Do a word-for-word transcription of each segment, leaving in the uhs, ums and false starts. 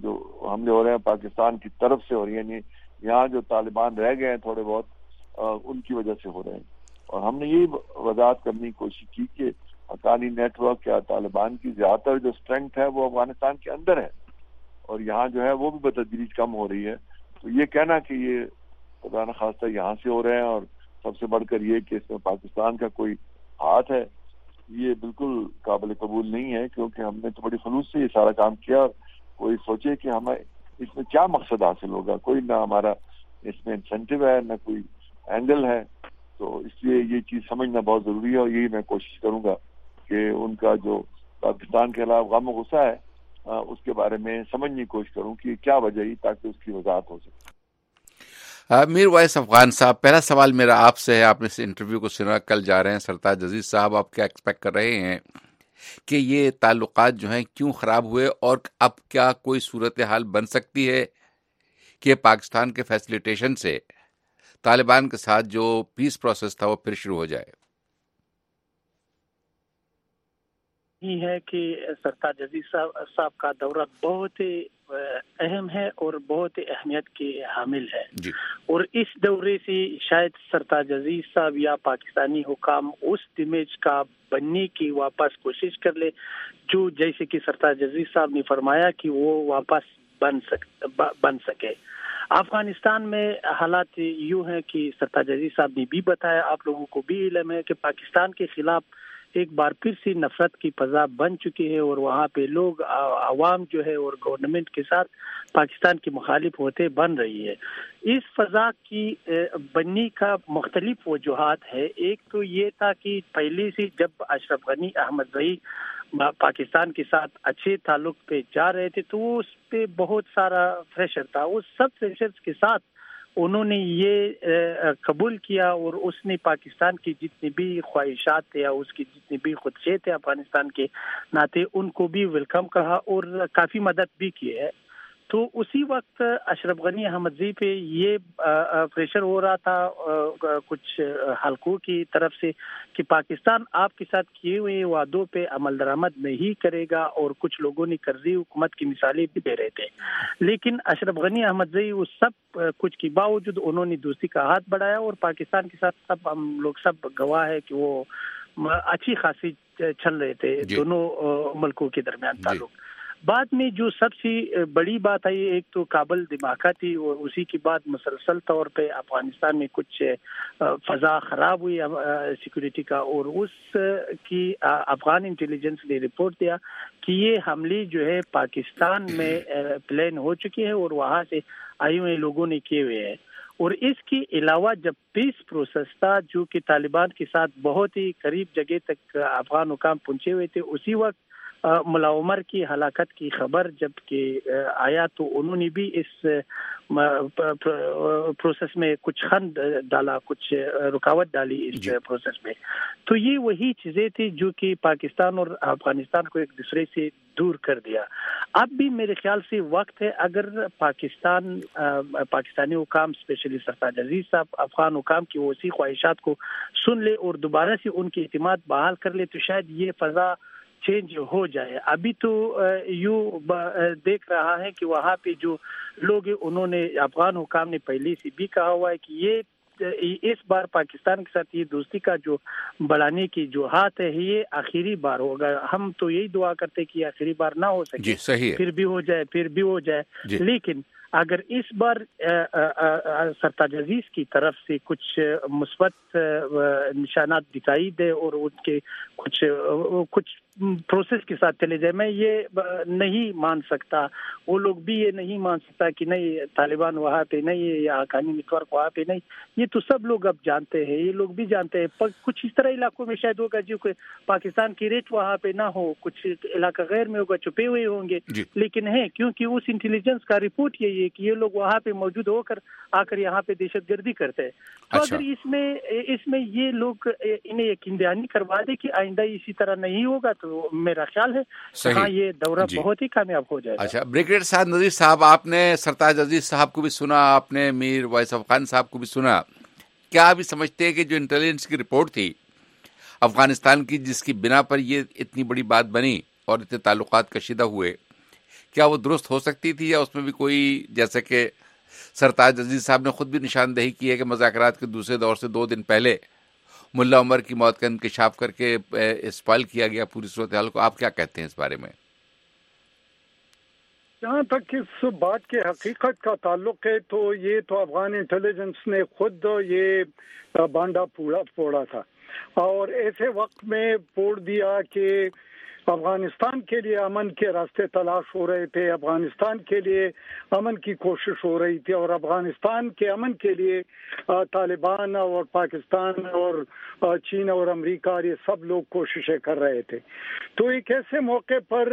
جو حملے ہو رہے ہیں پاکستان کی طرف سے ہو رہی ہیں، یعنی یہاں جو طالبان رہ گئے ہیں تھوڑے بہت ان کی وجہ سے ہو رہے ہیں. اور ہم نے یہی وضاحت کرنے کی کوشش کی کہ حقانی نیٹ ورک یا طالبان کی زیادہ تر جو اسٹرینتھ ہے وہ افغانستان کے اندر ہے اور یہاں جو ہے وہ بھی بتدریج کم ہو رہی ہے. تو یہ کہنا کہ یہ خدا نخواستہ یہاں سے ہو رہے ہیں اور سب سے بڑھ کر یہ کہ اس میں پاکستان کا کوئی ہاتھ ہے، یہ بالکل قابل قبول نہیں ہے، کیونکہ ہم نے تو بڑی خلوص سے یہ سارا کام کیا. اور کوئی سوچے کہ ہمیں اس میں کیا مقصد حاصل ہوگا، کوئی نہ ہمارا اس میں انسینٹیو ہے نہ کوئی اینگل ہے. تو اس لیے یہ چیز سمجھنا بہت ضروری ہے اور یہی میں کوشش کروں گا کہ ان کا جو پاکستان کے خلاف غم و غصہ ہے اس کے بارے میں سمجھنے کی کوشش کروں کہ کیا وجہ ہی، تاکہ اس کی وضاحت ہو سکے. میر وائس افغان صاحب، پہلا سوال میرا آپ سے ہے. آپ نے اس انٹرویو کو سنا، کل جا رہے ہیں سرتاج عزیز صاحب، آپ کیا ایکسپیکٹ کر رہے ہیں کہ یہ تعلقات جو ہیں کیوں خراب ہوئے اور اب کیا کوئی صورتحال بن سکتی ہے کہ پاکستان کے فیسیلیٹیشن سے طالبان کے ساتھ جو پیس پروسیس تھا وہ پھر شروع ہو جائے؟ یہ ہے کہ سرتاج عزیز صاحب صاحب کا دورہ بہت ہی اہم ہے اور بہت ہی اہمیت کے حامل ہے جی. اور اس دورے سے شاید سرتاج عزیز صاحب یا پاکستانی حکام اس امیج کا بننے کی واپس کوشش کر لے جو جیسے کہ سرتاج عزیز صاحب نے فرمایا کہ وہ واپس بن سک بن سکے. افغانستان میں حالات یوں ہیں کہ سرتاج عزیز صاحب نے بھی بتایا، آپ لوگوں کو بھی علم ہے کہ پاکستان کے خلاف ایک بار پھر سے نفرت کی فضا بن چکی ہے اور وہاں پہ لوگ عوام جو ہے اور گورنمنٹ کے ساتھ پاکستان کی مخالف ہوتے بن رہی ہے. اس فضا کی بننے کا مختلف وجوہات ہے. ایک تو یہ تھا کہ پہلے سے جب اشرف غنی احمد زئی پاکستان کے ساتھ اچھے تعلق پہ جا رہے تھے تو اس پہ بہت سارا پریشر تھا. اس سب پریشر کے ساتھ انہوں نے یہ قبول کیا اور اس نے پاکستان کی جتنی بھی خواہشات تھے یا اس کی جتنی بھی خدشے تھے افغانستان کے ناطے ان کو بھی ویلکم کہا اور کافی مدد بھی کی ہے. تو اسی وقت اشرف غنی احمد زئی پہ یہ پریشر ہو رہا تھا کچھ حلقوں کی طرف سے کہ پاکستان آپ کے ساتھ کیے ہوئے وعدوں پہ عمل درآمد نہیں کرے گا اور کچھ لوگوں نے قرضی حکومت کی مثالیں بھی دے رہے تھے. لیکن اشرف غنی احمد زئی اس سب کچھ کے باوجود انہوں نے دوستی کا ہاتھ بڑھایا اور پاکستان کے ساتھ سب ہم لوگ سب گواہ ہے کہ وہ اچھی خاصی چل رہے تھے جی. دونوں ملکوں کے درمیان تعلق. بعد میں جو سب سے بڑی بات آئی ایک تو کابل دھماکہ تھی اور اسی کے بعد مسلسل طور پہ افغانستان میں کچھ فضا خراب ہوئی سیکورٹی کا اور اس کی افغان انٹیلیجنس نے رپورٹ دیا کہ یہ حملے جو ہے پاکستان میں پلان ہو چکے ہیں اور وہاں سے آئے ہوئے لوگوں نے کیے ہوئے ہیں. اور اس کے علاوہ جب پیس پروسیس تھا جو کہ طالبان کے ساتھ بہت ہی قریب جگہ تک افغان حکام پہنچے ہوئے تھے اسی وقت ملا عمر کی ہلاکت کی خبر جب کہ آیا تو انہوں نے بھی اس پروسیس میں کچھ خند ڈالا، کچھ رکاوٹ ڈالی اس جی. پروسیس میں. تو یہ وہی چیزیں تھی جو کہ پاکستان اور افغانستان کو ایک دوسرے سے دور کر دیا. اب بھی میرے خیال سے وقت ہے اگر پاکستان پاکستانی حکام اسپیشلی سرتاج عزیز صاحب افغان حکام کی وسیع خواہشات کو سن لے اور دوبارہ سے ان کی اعتماد بحال کر لے تو شاید یہ فضا چینج ہو جائے. ابھی تو یوں دیکھ رہا ہے کہ وہاں پہ جو لوگ انہوں نے افغان حکام نے پہلے سے بھی کہا ہوا ہے کہ یہ اس بار پاکستان کے ساتھ یہ دوستی کا جو بڑھانے کی جو ہاتھ ہے یہ آخری بار ہوگا. ہم تو یہی دعا کرتے کہ آخری بار نہ ہو سکے جی صحیح ہے. پھر بھی ہو جائے پھر بھی ہو جائے جی. لیکن اگر اس بار سرتاج عزیز کی طرف سے کچھ مثبت نشانات دکھائی دے اور ان کے کچھ کچھ پروسیس کے ساتھ چلے جائے، میں یہ نہیں مان سکتا، وہ لوگ بھی یہ نہیں مان سکتا کہ نہیں طالبان وہاں پہ نہیں ہے یا حقانی نیٹ ورک وہاں پہ نہیں. یہ تو سب لوگ اب جانتے ہیں، یہ لوگ بھی جانتے ہیں. کچھ اس طرح علاقوں میں شاید ہوگا جو کہ پاکستان کی ریٹ وہاں پہ نہ ہو، کچھ علاقہ غیر میں ہوگا، چھپے ہوئے ہوں گے جی. لیکن ہے کیونکہ اس انٹیلیجنس کا رپورٹ یہی ہے کہ یہ لوگ وہاں پہ موجود ہو کر آ کر یہاں پہ دہشت گردی کرتے ہیں. تو اچھا. اگر اس میں اس میں یہ لوگ انہیں یقین دہانی کروا دے کہ آئندہ اسی طرح نہیں ہوگا تو میرا خیال ہے ہاں یہ دورہ جی. بہت ہی کامیاب ہو جائے گا. اچھا بریگیڈیئر سعد نذیر صاحب، آپ نے سرتاج عزیز صاحب کو بھی سنا، آپ نے میر وائس افغان صاحب کو بھی سنا. کیا آپ سمجھتے ہیں کہ جو انٹیلیجنس کی رپورٹ تھی افغانستان کی جس کی بنا پر یہ اتنی بڑی بات بنی اور اتنے تعلقات کشیدہ ہوئے، کیا وہ درست ہو سکتی تھی، یا اس میں بھی کوئی، جیسے کہ سرتاج عزیز صاحب نے خود بھی نشاندہی کی ہے کہ مذاکرات کے دوسرے دور سے دو دن پہلے ملا عمر کی موت کا انکشاف کر کے اسپائل کیا گیا پوری صورتحال کو. آپ کیا کہتے ہیں اس بارے میں؟ جہاں تک اس بات کے حقیقت کا تعلق ہے تو یہ تو افغان انٹیلیجنس نے خود یہ بانڈا پھوڑا پھوڑا تھا، اور ایسے وقت میں پھوڑ دیا کہ افغانستان کے لیے امن کے راستے تلاش ہو رہے تھے، افغانستان کے لیے امن کی کوشش ہو رہی تھی، اور افغانستان کے امن کے لیے طالبان اور پاکستان اور چین اور امریکہ یہ سب لوگ کوششیں کر رہے تھے. تو ایک ایسے موقع پر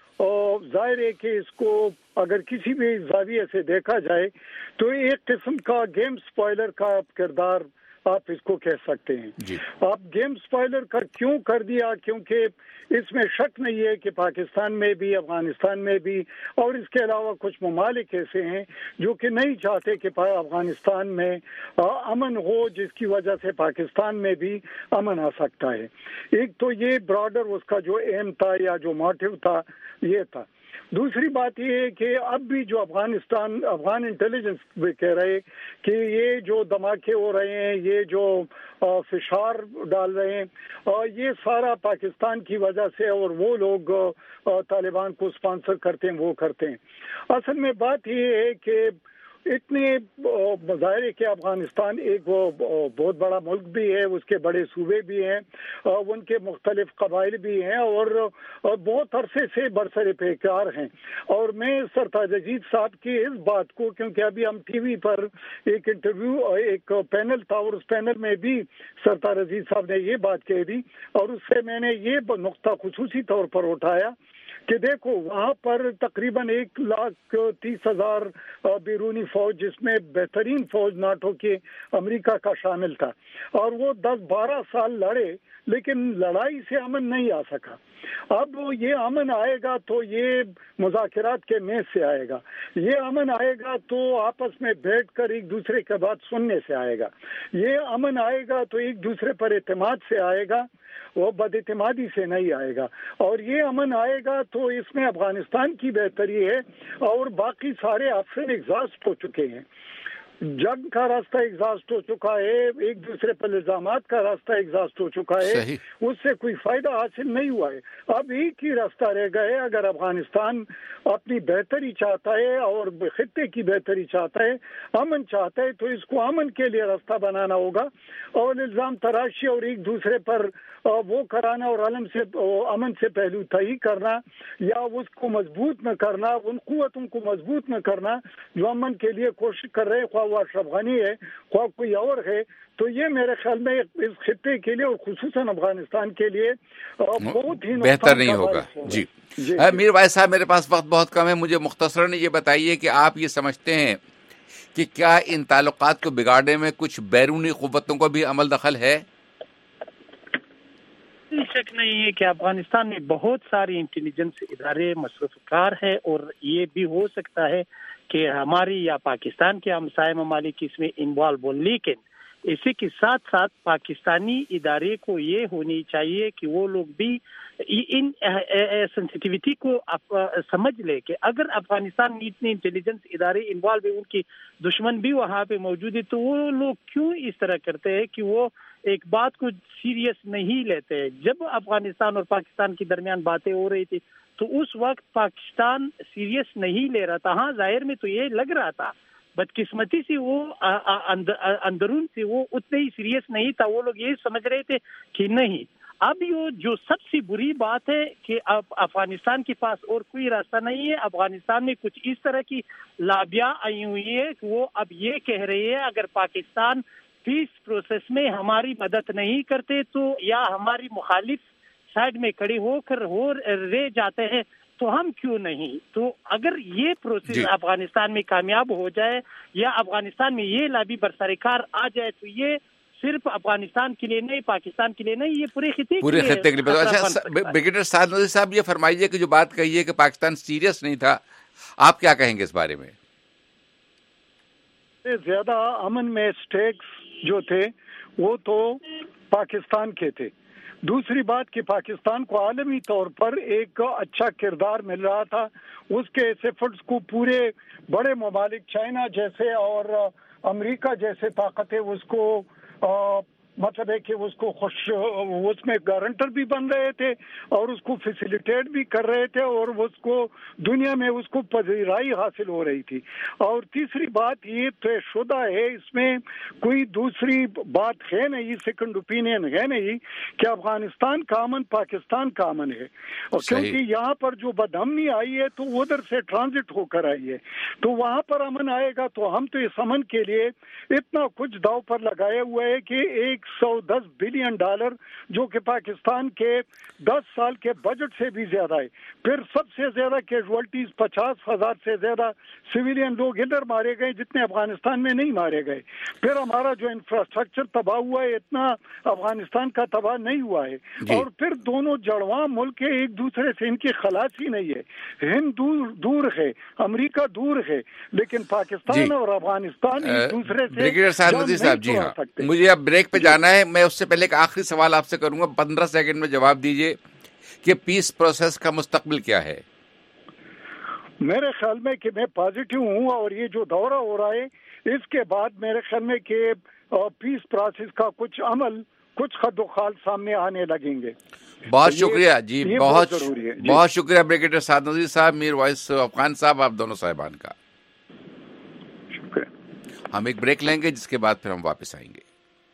ظاہر ہے کہ اس کو اگر کسی بھی زاویے سے دیکھا جائے تو ایک قسم کا گیم سپوائلر کا کردار آپ اس کو کہہ سکتے ہیں. جی. آپ گیم سپوائلر کر کیوں کر دیا؟ کیونکہ اس میں شک نہیں ہے کہ پاکستان میں بھی، افغانستان میں بھی، اور اس کے علاوہ کچھ ممالک ایسے ہیں جو کہ نہیں چاہتے کہ افغانستان میں امن ہو، جس کی وجہ سے پاکستان میں بھی امن آ سکتا ہے. ایک تو یہ براڈر اس کا جو ایم تھا یا جو موٹیو تھا یہ تھا. دوسری بات یہ ہے کہ اب بھی جو افغانستان افغان انٹیلیجنس بھی کہہ رہے کہ یہ جو دھماکے ہو رہے ہیں، یہ جو فشار ڈال رہے ہیں، یہ سارا پاکستان کی وجہ سے، اور وہ لوگ طالبان کو سپانسر کرتے ہیں، وہ کرتے ہیں. اصل میں بات یہ ہے کہ اتنے مظاہرے کہ افغانستان ایک بہت بڑا ملک بھی ہے، اس کے بڑے صوبے بھی ہیں، ان کے مختلف قبائل بھی ہیں، اور بہت عرصے سے برسر پیکار ہیں. اور میں سرتاج عزیز صاحب کی اس بات کو، کیونکہ ابھی ہم ٹی وی پر ایک انٹرویو ایک پینل تھا، اور اس پینل میں بھی سرتاج عزیز صاحب نے یہ بات کہہ دی، اور اس سے میں نے یہ نقطہ خصوصی طور پر اٹھایا کہ دیکھو وہاں پر تقریباً ایک لاکھ تیس ہزار بیرونی فوج، جس میں بہترین فوج ناٹو کے امریکہ کا شامل تھا، اور وہ دس بارہ سال لڑے، لیکن لڑائی سے امن نہیں آ سکا. اب یہ امن آئے گا تو یہ مذاکرات کے میز سے آئے گا، یہ امن آئے گا تو آپس میں بیٹھ کر ایک دوسرے کے بات سننے سے آئے گا، یہ امن آئے گا تو ایک دوسرے پر اعتماد سے آئے گا، وہ بد اعتمادی سے نہیں آئے گا. اور یہ امن آئے گا تو اس میں افغانستان کی بہتری ہے، اور باقی سارے آپشن ایگزاسٹ ہو چکے ہیں. جنگ کا راستہ ایگزاسٹ ہو چکا ہے، ایک دوسرے پر الزامات کا راستہ ایگزاسٹ ہو چکا ہے، اس سے کوئی فائدہ حاصل نہیں ہوا ہے. اب ایک ہی راستہ رہ گئے، اگر افغانستان اپنی بہتری چاہتا ہے اور خطے کی بہتری چاہتا ہے، امن چاہتا ہے، تو اس کو امن کے لیے راستہ بنانا ہوگا، اور الزام تراشی اور ایک دوسرے پر وہ کرانا اور علم سے امن سے پہلو تہی کرنا، یا اس کو مضبوط نہ کرنا، ان قوتوں کو مضبوط نہ کرنا جو امن کے لیے کوشش کر رہے، خواہ وہ اشرف غنی ہے خواہ کوئی اور ہے، تو یہ میرے خیال میں اس خطے کے لیے اور خصوصاً افغانستان کے لیے بہت ہی بہتر نہیں ہوگا. جی میر وائس صاحب، میرے پاس وقت بہت کم ہے، مجھے مختصراً یہ بتائیے کہ آپ یہ سمجھتے ہیں کہ کیا ان تعلقات کو بگاڑنے میں کچھ بیرونی قوتوں کو بھی عمل دخل ہے؟ شک نہیں ہے کہ افغانستان میں بہت ساری انٹیلیجنس ادارے مصروف کار ہے، اور یہ بھی ہو سکتا ہے کہ ہماری یا پاکستان کے ہمسائے ممالک اس میں انوالو ہو، لیکن اسی کے ساتھ ساتھ پاکستانی ادارے کو یہ ہونی چاہیے کہ وہ لوگ بھی ان سینسٹیوٹی کو سمجھ لے کہ اگر افغانستان میں اتنے انٹیلیجنس ادارے انوالو ہیں، ان کی دشمن بھی وہاں پہ موجود ہے، تو وہ لوگ کیوں اس طرح کرتے ہیں کہ وہ ایک بات کو سیریس نہیں لیتے. جب افغانستان اور پاکستان کے درمیان باتیں ہو رہی تھی تو اس وقت پاکستان سیریس نہیں لے رہا تھا. ہاں ظاہر میں تو یہ لگ رہا تھا، بدقسمتی سے وہ اندرون سے وہ اتنے ہی سیریس نہیں تھا، وہ لوگ یہ سمجھ رہے تھے کہ نہیں. اب یہ جو سب سے بری بات ہے کہ اب افغانستان کے پاس اور کوئی راستہ نہیں ہے. افغانستان میں کچھ اس طرح کی لابیاں آئی ہوئی ہے کہ وہ اب یہ کہہ رہی ہے اگر پاکستان پیس پروسیس میں ہماری مدد نہیں کرتے تو یا ہماری مخالف سائڈ میں کھڑے ہو کر ہو رہ جاتے ہیں تو ہم کیوں نہیں. تو اگر یہ پروسیس جی. افغانستان میں کامیاب ہو جائے یا افغانستان میں یہ لابی برسرکار آ جائے تو یہ صرف افغانستان کے لیے نہیں، پاکستان کے لیے نہیں، یہ پورے خطے پورے خطے کے لیے. اچھا بریگیڈیئر سعد نذیر صاحب، یہ فرمائیے کہ جو بات کہی ہے کہ پاکستان سیریس نہیں تھا، آپ کیا کہیں گے اس بارے میں؟ زیادہ امن میں سٹیکس جو تھے وہ تو پاکستان کے تھے. دوسری بات کہ پاکستان کو عالمی طور پر ایک اچھا کردار مل رہا تھا، اس کے اس ایفرٹس کو پورے بڑے ممالک چائنا جیسے اور امریکہ جیسے طاقتیں اس کو مطلب ہے کہ اس کو خوش اس میں گارنٹر بھی بن رہے تھے اور اس کو فیسیلیٹیٹ بھی کر رہے تھے اور اس کو دنیا میں اس کو پذیرائی حاصل ہو رہی تھی. اور تیسری بات یہ طے شدہ ہے، اس میں کوئی دوسری بات ہے نہیں، سیکنڈ اوپینین ہے نہیں کہ افغانستان کا امن پاکستان کا امن ہے، اور کیونکہ یہاں پر جو بدامنی آئی ہے تو ادھر سے ٹرانزٹ ہو کر آئی ہے، تو وہاں پر امن آئے گا تو ہم تو اس امن کے لیے اتنا کچھ داؤ پر لگائے ہوئے ہے کہ ایک سو دس بلین ڈالر جو کہ پاکستان کے دس سال کے بجٹ سے بھی زیادہ ہے، پھر سب سے زیادہ کیجوالٹیز پچاس ہزار سے زیادہ سویلین لوگ ادھر مارے گئے جتنے افغانستان میں نہیں مارے گئے، پھر ہمارا جو انفراسٹرکچر تباہ ہوا ہے اتنا افغانستان کا تباہ نہیں ہوا ہے جی. اور پھر دونوں جڑواں ملک ایک دوسرے سے ان کی خلاص ہی نہیں ہے، ہند دور دور ہے، امریکہ دور ہے، لیکن پاکستان جی. اور افغانستان ایک دوسرے سے جی ہاں. مجھے اب بریک پہ جانا ہے، میں اس سے پہلے ایک آخری سوال آپ سے کروں گا، پندرہ سیکنڈ میں جواب دیجئے کہ پیس پروسیس کا مستقبل کیا ہے؟ میرے خیال میں کہ میں پازیٹیو ہوں، اور یہ جو دورہ ہو رہا ہے اس کے بعد میرے خیال میں کہ پیس پروسیس کا کچھ عمل کچھ خد و خال سامنے آنے لگیں گے. بہت شکریہ جی، بہت بہت شکریہ بریگیڈیئر سعد نذیر صاحب، میر وائس افغان صاحب، آپ دونوں صاحبان کا. ہم ایک بریک لیں گے جس کے بعد پھر ہم واپس آئیں گے.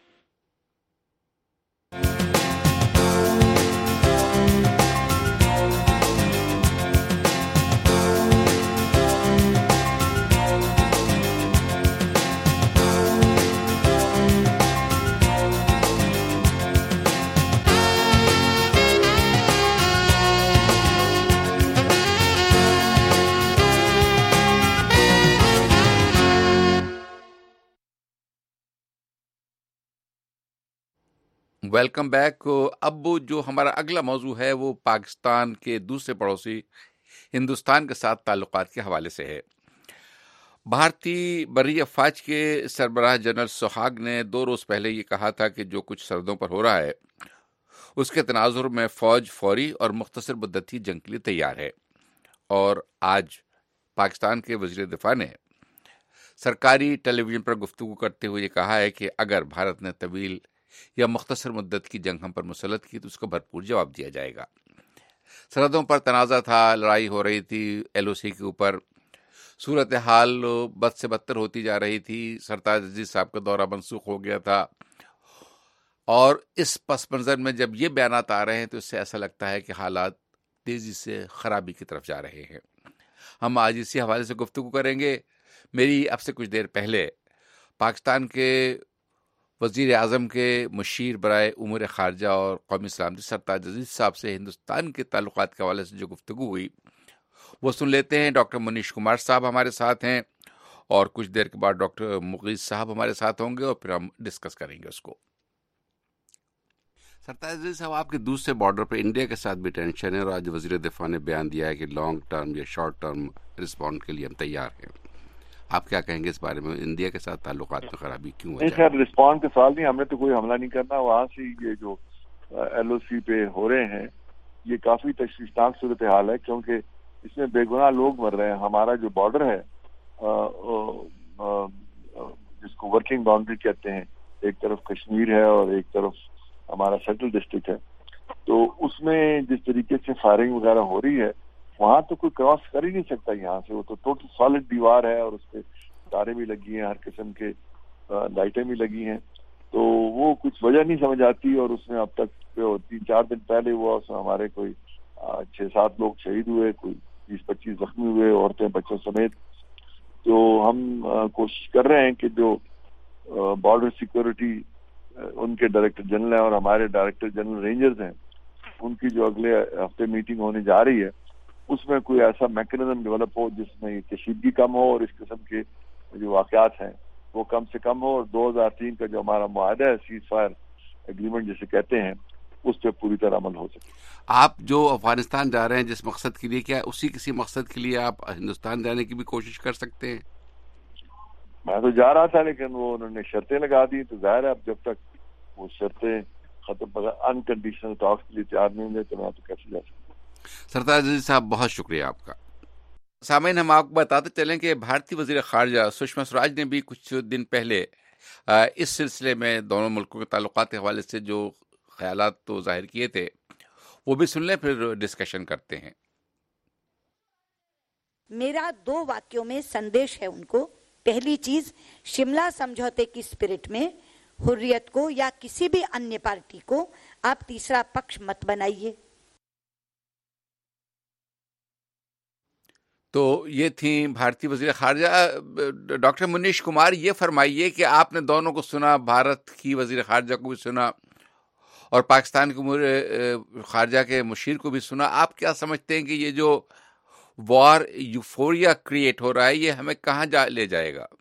Welcome back. اب جو ہمارا اگلا موضوع ہے وہ پاکستان کے دوسرے پڑوسی ہندوستان کے ساتھ تعلقات کے حوالے سے ہے. بھارتی بری افواج کے سربراہ جنرل سہاگ نے دو روز پہلے یہ کہا تھا کہ جو کچھ سرحدوں پر ہو رہا ہے اس کے تناظر میں فوج فوری اور مختصر مدتی جنگ کے لیے تیار ہے. اور آج پاکستان کے وزیر دفاع نے سرکاری ٹیلی ویژن پر گفتگو کرتے ہوئے یہ کہا ہے کہ اگر بھارت نے طویل یا مختصر مدت کی جنگ ہم پر مسلط کی تو اس کو بھرپور جواب دیا جائے گا. سرحدوں پر تنازع تھا، لڑائی ہو رہی تھی ایل او سی کے اوپر، صورتحال بد سے بدتر ہوتی جا رہی تھی، سرتاج عزیز صاحب کا دورہ منسوخ ہو گیا تھا، اور اس پس منظر میں جب یہ بیانات آ رہے ہیں تو اس سے ایسا لگتا ہے کہ حالات تیزی سے خرابی کی طرف جا رہے ہیں. ہم آج اسی حوالے سے گفتگو کریں گے. میری اب سے کچھ دیر پہلے پاکستان کے وزیر اعظم کے مشیر برائے امور خارجہ اور قومی سلامتی سرتاج عزیز صاحب سے ہندوستان کے تعلقات کے حوالے سے جو گفتگو ہوئی وہ سن لیتے ہیں. ڈاکٹر منیش کمار صاحب ہمارے ساتھ ہیں اور کچھ دیر کے بعد ڈاکٹر مغیث صاحب ہمارے ساتھ ہوں گے اور پھر ہم ڈسکس کریں گے اس کو. سرتاج عزیز صاحب، آپ کے دوسرے بارڈر پہ انڈیا کے ساتھ بھی ٹینشن ہے اور آج وزیر دفاع نے بیان دیا ہے کہ لانگ ٹرم یا شارٹ ٹرم رسپانڈ کے لیے ہم تیار ہیں. آپ کیا کہیں گے اس بارے میں؟ انڈیا کے ساتھ تعلقات میں خرابی کیوں ہے؟ خیر رسپانڈ کے سوال نہیں، ہم نے تو کوئی حملہ نہیں کرنا. وہاں سے یہ جو ایل او سی پہ ہو رہے ہیں یہ کافی تشویشناک صورتحال ہے کیونکہ اس میں بے گناہ لوگ مر رہے ہیں. ہمارا جو بارڈر ہے جس کو ورکنگ باؤنڈری کہتے ہیں، ایک طرف کشمیر ہے اور ایک طرف ہمارا سینٹرل ڈسٹرکٹ ہے، تو اس میں جس طریقے سے فائرنگ وغیرہ ہو رہی ہے وہاں تو کوئی کراس کر ہی نہیں سکتا یہاں سے. وہ تو ٹوٹل سالڈ دیوار ہے اور اس پہ تارے بھی لگی ہیں، ہر قسم کے لائٹیں بھی لگی ہیں، تو وہ کچھ وجہ نہیں سمجھ آتی. اور اس میں اب تک تین چار دن پہلے ہوا، اس میں ہمارے کوئی چھ سات لوگ شہید ہوئے، کوئی بیس پچیس زخمی ہوئے، عورتیں بچوں سمیت. تو ہم کوشش کر رہے ہیں کہ جو بارڈر سیکورٹی ان کے ڈائریکٹر جنرل ہیں اور ہمارے ڈائریکٹر جنرل رینجرز ہیں، ان کی جو اگلے ہفتے میٹنگ ہونے جا رہی ہے اس میں کوئی ایسا میکنزم ڈیولپ ہو جس میں کشیدگی کم ہو اور اس قسم کے جو واقعات ہیں وہ کم سے کم ہو، اور دو ہزار تین کا جو ہمارا معاہدہ ہے سیز فائر ایگریمنٹ جسے کہتے ہیں اس پہ پوری طرح عمل ہو سکے. آپ جو افغانستان جا رہے ہیں جس مقصد کے لیے، کیا اسی کسی مقصد کے لیے آپ ہندوستان جانے کی بھی کوشش کر سکتے ہیں؟ میں تو جا رہا تھا لیکن وہ انہوں نے شرطیں لگا دی، تو ظاہر ہے اب جب تک وہ شرطیں ختم پر انکنڈیشنل ٹاکس کے لیے تیار نہیں ہوں گے تو وہاں تو کیسے جا سکتے ہیں؟ سرتاج عزیز صاحب بہت شکریہ آپ کا. سامعین، ہم آپ کو بتاتے چلیں کہ بھارتی وزیر خارجہ سشما سوراج نے بھی کچھ دن پہلے اس سلسلے میں دونوں ملکوں کے تعلقات کے حوالے سے جو خیالات تو ظاہر کیے تھے وہ بھی سن لیں، پھر ڈسکشن کرتے ہیں. میرا دو واقعوں میں سندیش ہے ان کو. پہلی چیز، شملہ سمجھوتے کی اسپرٹ میں حریت کو یا کسی بھی انیہ پارٹی کو آپ تیسرا پکش مت بنائیے. تو یہ تھیں بھارتی وزیر خارجہ. ڈاکٹر منیش کمار، یہ فرمائیے کہ آپ نے دونوں کو سنا، بھارت کی وزیر خارجہ کو بھی سنا اور پاکستان کے امور خارجہ کے مشیر کو بھی سنا. آپ کیا سمجھتے ہیں کہ یہ جو وار یوفوریا کریٹ ہو رہا ہے یہ ہمیں کہاں جا لے جائے گا؟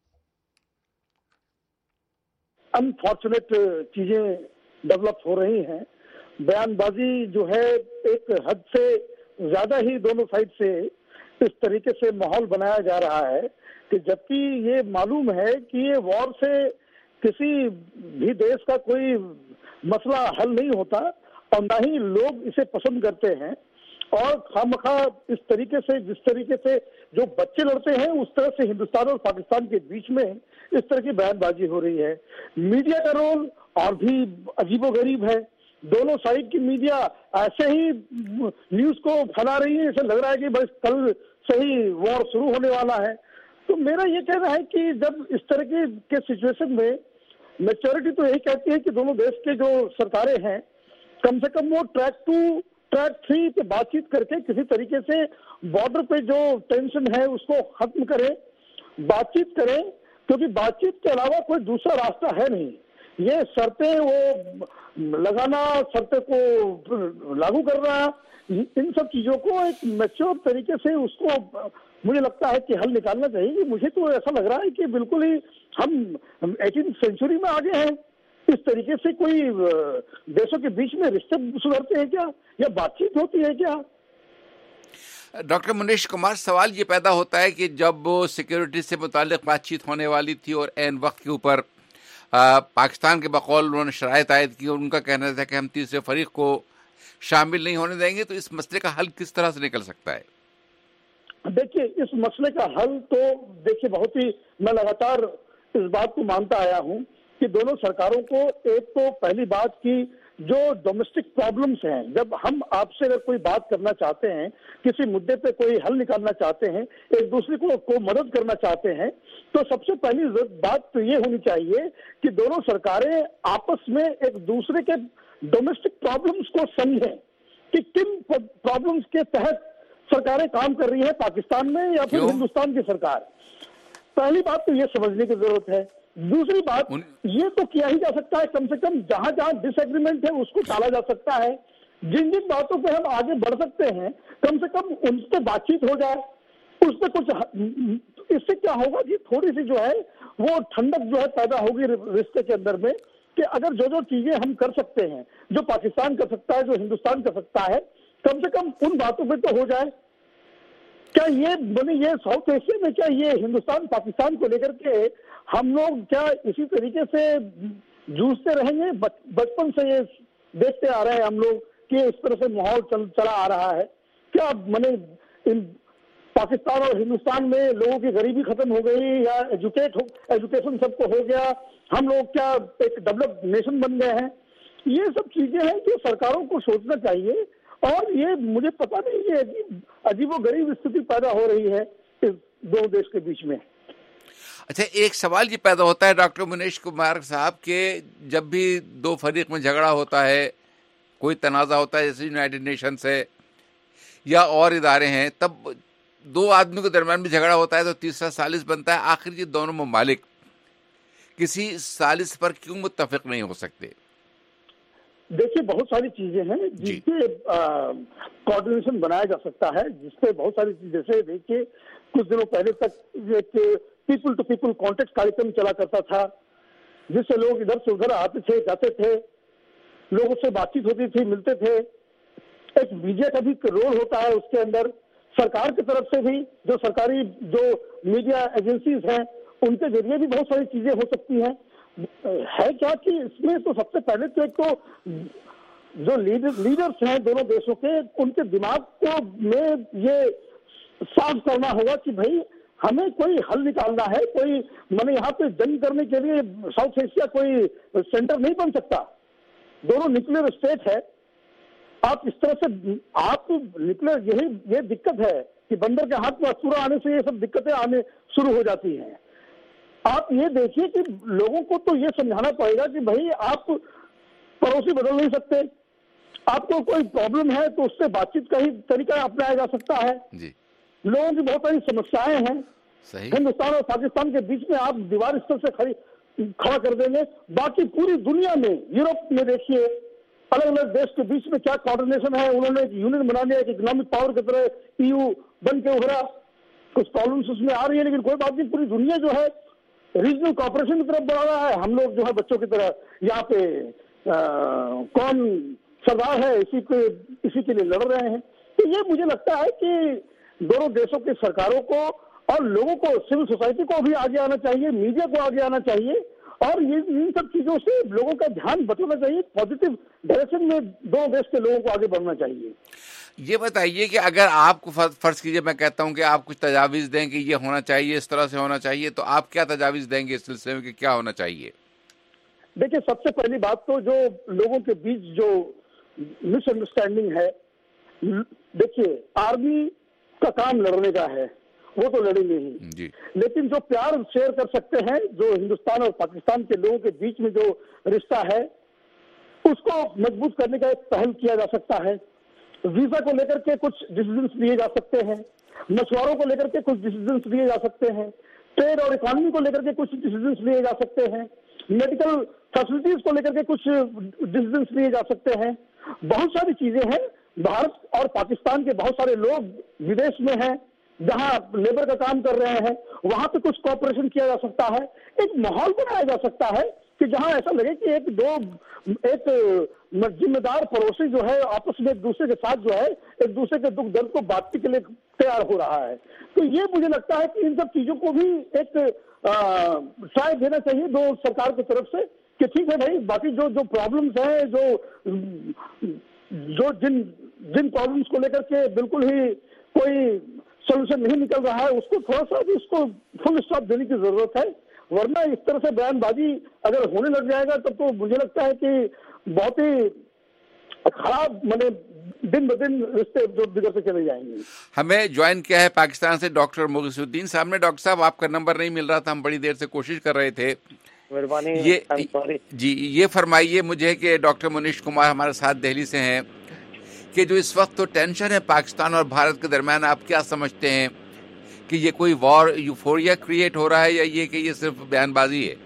انفارچونیٹ چیزیں ڈیولپ ہو رہی ہیں. بیان بازی جو ہے ایک حد سے زیادہ ہی دونوں سائڈ سے اس طریقے سے ماحول بنایا جا رہا ہے کہ جبکہ یہ معلوم ہے کہ یہ وار سے کسی بھی دیش کا کوئی مسئلہ حل نہیں ہوتا اور نہ ہی لوگ اسے پسند کرتے ہیں. اور خواہ اس طریقے سے جس طریقے سے جو بچے لڑتے ہیں اس طرح سے ہندوستان اور پاکستان کے بیچ میں اس طرح کی بیان بازی ہو رہی ہے. میڈیا کا رول اور بھی عجیب و غریب ہے. دونوں سائڈ کی میڈیا ایسے ہی نیوز کو پھیلا رہی ہے، ایسا لگ رہا ہے کہ بس کل سے ہی وار شروع ہونے والا ہے. تو میرا یہ کہنا ہے کہ جب اس طرح کے سچویشن میں میچورٹی تو یہی کہتی ہے کہ دونوں دیش کے جو سرکاریں ہیں کم سے کم وہ ٹریک ٹو ٹریک تھری پہ بات چیت کر کے کسی طریقے سے بارڈر پہ جو ٹینشن ہے اس کو ختم کریں، بات چیت کریں، کیونکہ بات چیت کے علاوہ کوئی دوسرا راستہ ہے نہیں. یہ شرطیں وہ لگانا، شرطیں کو لاگو کرنا، ان سب چیزوں کو ایک میچور طریقے سے اس کو مجھے لگتا ہے کہ حل نکالنا چاہیے. مجھے تو ایسا لگ رہا ہے کہ بالکل ہی ہم ایٹین سینچری میں آگے ہیں. اس طریقے سے کوئی دیشوں کے بیچ میں رشتے سدھرتے ہیں کیا یا بات چیت ہوتی ہے کیا؟ ڈاکٹر منیش کمار، سوال یہ پیدا ہوتا ہے کہ جب سیکیورٹی سے متعلق بات چیت ہونے والی تھی اور عین وقت کے اوپر پاکستان کے بقول انہوں نے شرائط عائد کی اور ان کا کہنا تھا کہ ہم تیسرے فریق کو شامل نہیں ہونے دیں گے، تو اس مسئلے کا حل کس طرح سے نکل سکتا ہے؟ دیکھیے، اس مسئلے کا حل تو دیکھیے بہت ہی، میں لگاتار اس بات کو مانتا آیا ہوں کہ دونوں سرکاروں کو ایک تو پہلی بات کی جو ڈومیسٹک پرابلمز ہیں، جب ہم آپ سے اگر کوئی بات کرنا چاہتے ہیں، کسی مدعے پہ کوئی حل نکالنا چاہتے ہیں، ایک دوسرے کو کو مدد کرنا چاہتے ہیں، تو سب سے پہلی بات تو یہ ہونی چاہیے کہ دونوں سرکاریں آپس میں ایک دوسرے کے ڈومیسٹک پرابلمز کو سمجھیں کہ کن پرابلمز کے تحت سرکاریں کام کر رہی ہیں پاکستان میں یا پھر ہندوستان کی سرکار. پہلی بات تو یہ سمجھنے کی ضرورت ہے. دوسری بات یہ تو کیا ہی جا سکتا ہے، کم سے کم جہاں جہاں ڈس ایگریمنٹ ہے اس کو ٹالا جا سکتا ہے. جن جن باتوں پہ ہم آگے بڑھ سکتے ہیں کم سے کم ان پہ بات چیت ہو جائے. اس پہ کچھ، اس سے کیا ہوگا کہ تھوڑی سی جو ہے وہ ٹھنڈک جو ہے پیدا ہوگی رشتے کے اندر میں، کہ اگر جو جو چیزیں ہم کر سکتے ہیں، جو پاکستان کر سکتا ہے، جو ہندوستان کر سکتا ہے، کم سے کم ان باتوں پہ تو ہو جائے. کیا یہ بنی یہ ساؤتھ ایشیا میں کیا یہ ہندوستان پاکستان کو لے کر کے ہم لوگ کیا اسی طریقے سے جوجتے رہیں گے؟ بچپن سے یہ دیکھتے آ رہے ہیں ہم لوگ کہ اس طرح سے ماحول چل چلا آ رہا ہے. کیا میں ان پاکستان اور ہندوستان میں لوگوں کی غریبی ختم ہو گئی یا ایجوکیٹ ہو ایجوکیشن سب کو ہو گیا؟ ہم لوگ کیا ایک ڈیولپ نیشن بن گئے ہیں؟ یہ سب چیزیں ہیں جو سرکاروں کو سوچنا چاہیے. اور یہ مجھے پتا نہیں، یہ عجیب عجیب و غریب استھتی پیدا ہو رہی ہے اس دو دیش کے بیچ میں. اچھا، ایک سوال یہ پیدا ہوتا ہے ڈاکٹر منیش کمار صاحب کہ جب بھی دو فریق میں جھگڑا ہوتا ہے، کوئی تنازع ہوتا ہے جیسے یونائیٹڈ نیشنز ہے یا اور ادارے ہیں، تب دو آدمی کے درمیان بھی جھگڑا ہوتا ہے تو تیسرا ثالث بنتا ہے. آخر یہ دونوں ممالک کسی ثالث پر کیوں متفق نہیں ہو سکتے؟ دیکھیے، بہت ساری چیزیں ہیں جس پہ کوآرڈینیشن بنایا جا سکتا ہے، جس پہ بہت ساری چیزیں، جیسے دیکھیے کچھ دنوں پہلے تک ایک پیپل ٹو پیپل کانٹیکٹ کارکرم چلا کرتا تھا، جس سے لوگ ادھر سے ادھر آتے تھے، جاتے تھے، لوگوں سے بات چیت ہوتی تھی، ملتے تھے. ایک میڈیا کا بھی رول ہوتا ہے اس کے اندر، سرکار کی طرف سے بھی جو سرکاری جو میڈیا ایجنسیز ہیں ان کے ذریعے بھی بہت ساری چیزیں ہو سکتی ہیں. ہے کیا کہ اس میں تو سب سے پہلے تو ایک تو جو لیڈرز ہیں دونوں دیشوں کے, ان کے دماغ کو میں یہ صاف کرنا ہوگا کہ بھائی ہمیں کوئی حل نکالنا ہے, کوئی میں یہاں پہ جنگ کرنے کے لیے ساؤتھ ایشیا کوئی سینٹر نہیں بن سکتا, دونوں نیوکلیر اسٹیٹ ہے. آپ اس طرح سے آپ نیوکلیر یہی یہ دقت ہے کہ بندر کے ہاتھ میں اسورا آنے سے یہ سب دقتیں آنے شروع ہو جاتی ہیں. آپ یہ دیکھیے کہ لوگوں کو تو یہ سمجھانا پڑے گا کہ بھائی آپ پڑوسی بدل نہیں سکتے, آپ کو کوئی پرابلم ہے تو اس سے بات چیت کا ہی طریقہ اپنایا جا سکتا ہے. جی لوگوں کی بہت ساری سمسیاں ہیں, صحیح. ہندوستان اور پاکستان کے بیچ میں آپ دیوار اس طرح سے کھڑی کھڑا کر دیں گے. باقی پوری دنیا میں, یورپ میں دیکھیے الگ الگ دیش کے بیچ میں کیا کوآرڈینیشن ہے, انہوں نے ایک یونین بنا لیا, ایک اکنامک پاور کی طرح ای یو بن کے ابھرا. کچھ پرابلمس اس میں آ رہی ہیں لیکن کوئی بات نہیں, پوری دنیا جو ہے ریجنل کوآپریشن کی طرف بڑھا رہا ہے. ہم لوگ جو ہے بچوں کی طرح یہاں پہ کون سردار ہے اسی کے اسی کے لیے لڑ رہے ہیں. تو یہ مجھے لگتا ہے کہ دونوں دیشوں کی سرکاروں کو اور لوگوں کو, سول سوسائٹی کو بھی آگے آنا چاہیے, میڈیا کو آگے آنا چاہیے, اور یہ ان سب چیزوں سے لوگوں کا دھیان بٹانا چاہیے. پازیٹو ڈائریکشن میں دونوں دیش کے لوگوں کو آگے بڑھنا چاہیے. یہ بتائیے کہ اگر آپ کو فرض کیجئے میں کہتا ہوں کہ آپ کچھ تجاویز دیں کہ یہ ہونا چاہیے, اس طرح سے ہونا چاہیے, تو آپ کیا تجاویز دیں گے اس سلسلے میں کہ کیا ہونا چاہیے؟ دیکھیے سب سے پہلی بات تو جو لوگوں کے بیچ جو مس انڈرسٹینڈنگ ہے, دیکھیے آرمی کا کام لڑنے کا ہے, وہ تو لڑیں گے ہی جی, لیکن جو پیار شیئر کر سکتے ہیں, جو ہندوستان اور پاکستان کے لوگوں کے بیچ میں جو رشتہ ہے اس کو مضبوط کرنے کا ایک پہل کیا جا سکتا ہے. ویزا کو لے کر کے کچھ ڈیسیزنس لیے جا سکتے ہیں, مشوروں کو لے کر کے کچھ ڈیسیزنس لیے جا سکتے ہیں, ٹریڈ اور اکانومی کو لے کر کے کچھ ڈیسیزنس لیے جا سکتے ہیں, میڈیکل فیسلٹیز کو لے کر کے کچھ ڈیسیزنس لیے جا سکتے ہیں. بہت ساری چیزیں ہیں. بھارت اور پاکستان کے بہت سارے لوگ ودیش میں ہیں جہاں لیبر کا کام کر رہے ہیں, وہاں پہ کچھ کوآپریشن کیا جا سکتا ہے. ایک ماحول بنایا جا سکتا ہے کہ جہاں ایسا لگے کہ ایک دو ایک ذمہ دار پڑوسی جو ہے آپس میں ایک دوسرے کے ساتھ جو ہے ایک دوسرے کے دکھ درد کو بانٹنے کے لیے تیار ہو رہا ہے. تو یہ مجھے لگتا ہے کہ ان سب چیزوں کو بھی ایک ٹرائی دینا چاہیے دو سرکار کی طرف سے کہ ٹھیک ہے بھائی, باقی جو جو پرابلمس ہیں, جو جو جن جن پرابلمس کو لے کر کے بالکل ہی کوئی سولوشن نہیں نکل رہا ہے, اس کو تھوڑا سا بھی اس کو فل اسٹاپ دینے کی ضرورت ہے. ورنہ اس طرح سے بیان بازی اگر ہونے لگ جائے گا تب تو مجھے لگتا ہے کہ بہت ہی خراب مطلب دن بدن رشتے جو بگڑتے چلے جائیں گے. ہمیں جوائن کیا ہے پاکستان سے ڈاکٹر مغیث الدین صاحب نے. ڈاکٹر صاحب آپ کا نمبر نہیں مل رہا تھا, ہم بڑی دیر سے کوشش کر رہے تھے. یہ جی یہ فرمائیے مجھے کہ ڈاکٹر منیش کمار ہمارے ساتھ دہلی سے ہیں کہ جو اس وقت تو ٹینشن ہے پاکستان اور بھارت کے درمیان, آپ کیا سمجھتے ہیں کہ یہ کوئی وار یوفوریا کریٹ ہو رہا ہے یا یہ کہ یہ صرف بیان بازی ہے؟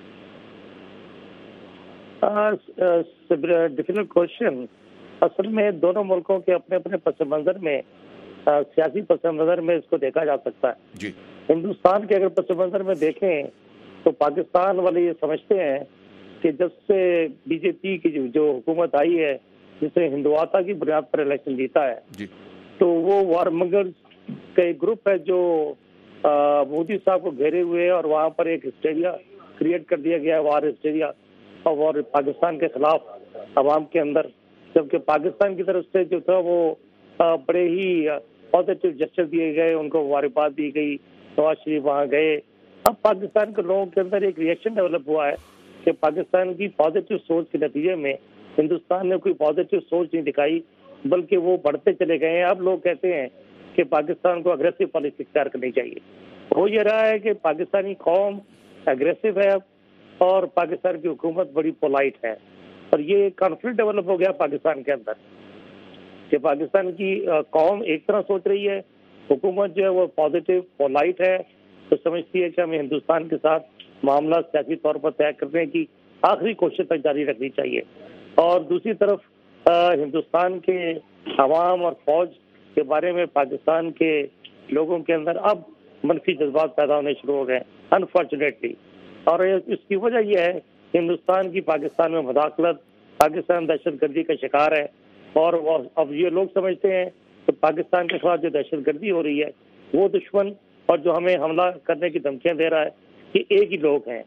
Definite question. اصل میں دونوں ملکوں کے اپنے اپنے پس منظر میں, سیاسی پس منظر میں اس کو دیکھا جا سکتا ہے. جی, ہندوستان کے اگر پس منظر میں دیکھیں تو پاکستان والے یہ سمجھتے ہیں کہ جب سے بی جے پی کی جو حکومت آئی ہے جس نے ہندواتا کی بنیاد پر الیکشن جیتا ہے, جی, تو وہ وار منگر کا ایک گروپ ہے جو مودی صاحب کو گھیرے ہوئے اور وہاں پر ایک ہسٹیریا کریٹ کر دیا گیا, وار ہسٹیریا اور وار پاکستان کے خلاف عوام کے اندر. جبکہ پاکستان کی طرف سے جو تھا وہ بڑے ہی پازیٹیو جسچر دیے گئے, ان کو مبارکباد دی گئی, نواز شریف وہاں گئے. اب پاکستان کے لوگوں کے اندر ایک ریئیکشن ڈیولپ ہوا ہے کہ پاکستان کی پازیٹیو سوچ کے نتیجے میں ہندوستان نے کوئی پازیٹیو سوچ نہیں دکھائی بلکہ وہ بڑھتے چلے گئے ہیں. اب لوگ کہتے ہیں کہ پاکستان کو اگریسو پالیسی اختیار کرنی چاہیے. وہ یہ رہا ہے کہ پاکستانی قوم اگریسو ہے اور پاکستان کی حکومت بڑی پولائٹ ہے, اور یہ کانفلکٹ ڈیولپ ہو گیا پاکستان کے اندر کہ پاکستان کی قوم ایک طرح سوچ رہی ہے, حکومت جو ہے وہ پازیٹیو پولائٹ ہے, تو سمجھتی ہے کہ ہمیں ہندوستان کے ساتھ معاملہ سیاسی طور پر طے کرنے کی آخری کوشش تک جاری رکھنی چاہیے. اور دوسری طرف ہندوستان کے عوام اور فوج کے بارے میں پاکستان کے لوگوں کے اندر اب منفی جذبات پیدا ہونے شروع ہو گئے انفارچونیٹلی. اور اس کی وجہ یہ ہے کہ ہندوستان کی پاکستان میں مداخلت, پاکستان دہشت گردی کا شکار ہے, اور اب یہ لوگ سمجھتے ہیں کہ پاکستان کے خلاف جو دہشت گردی ہو رہی ہے وہ دشمن اور جو ہمیں حملہ کرنے کی دھمکیاں دے رہا ہے یہ ایک ہی لوگ ہیں.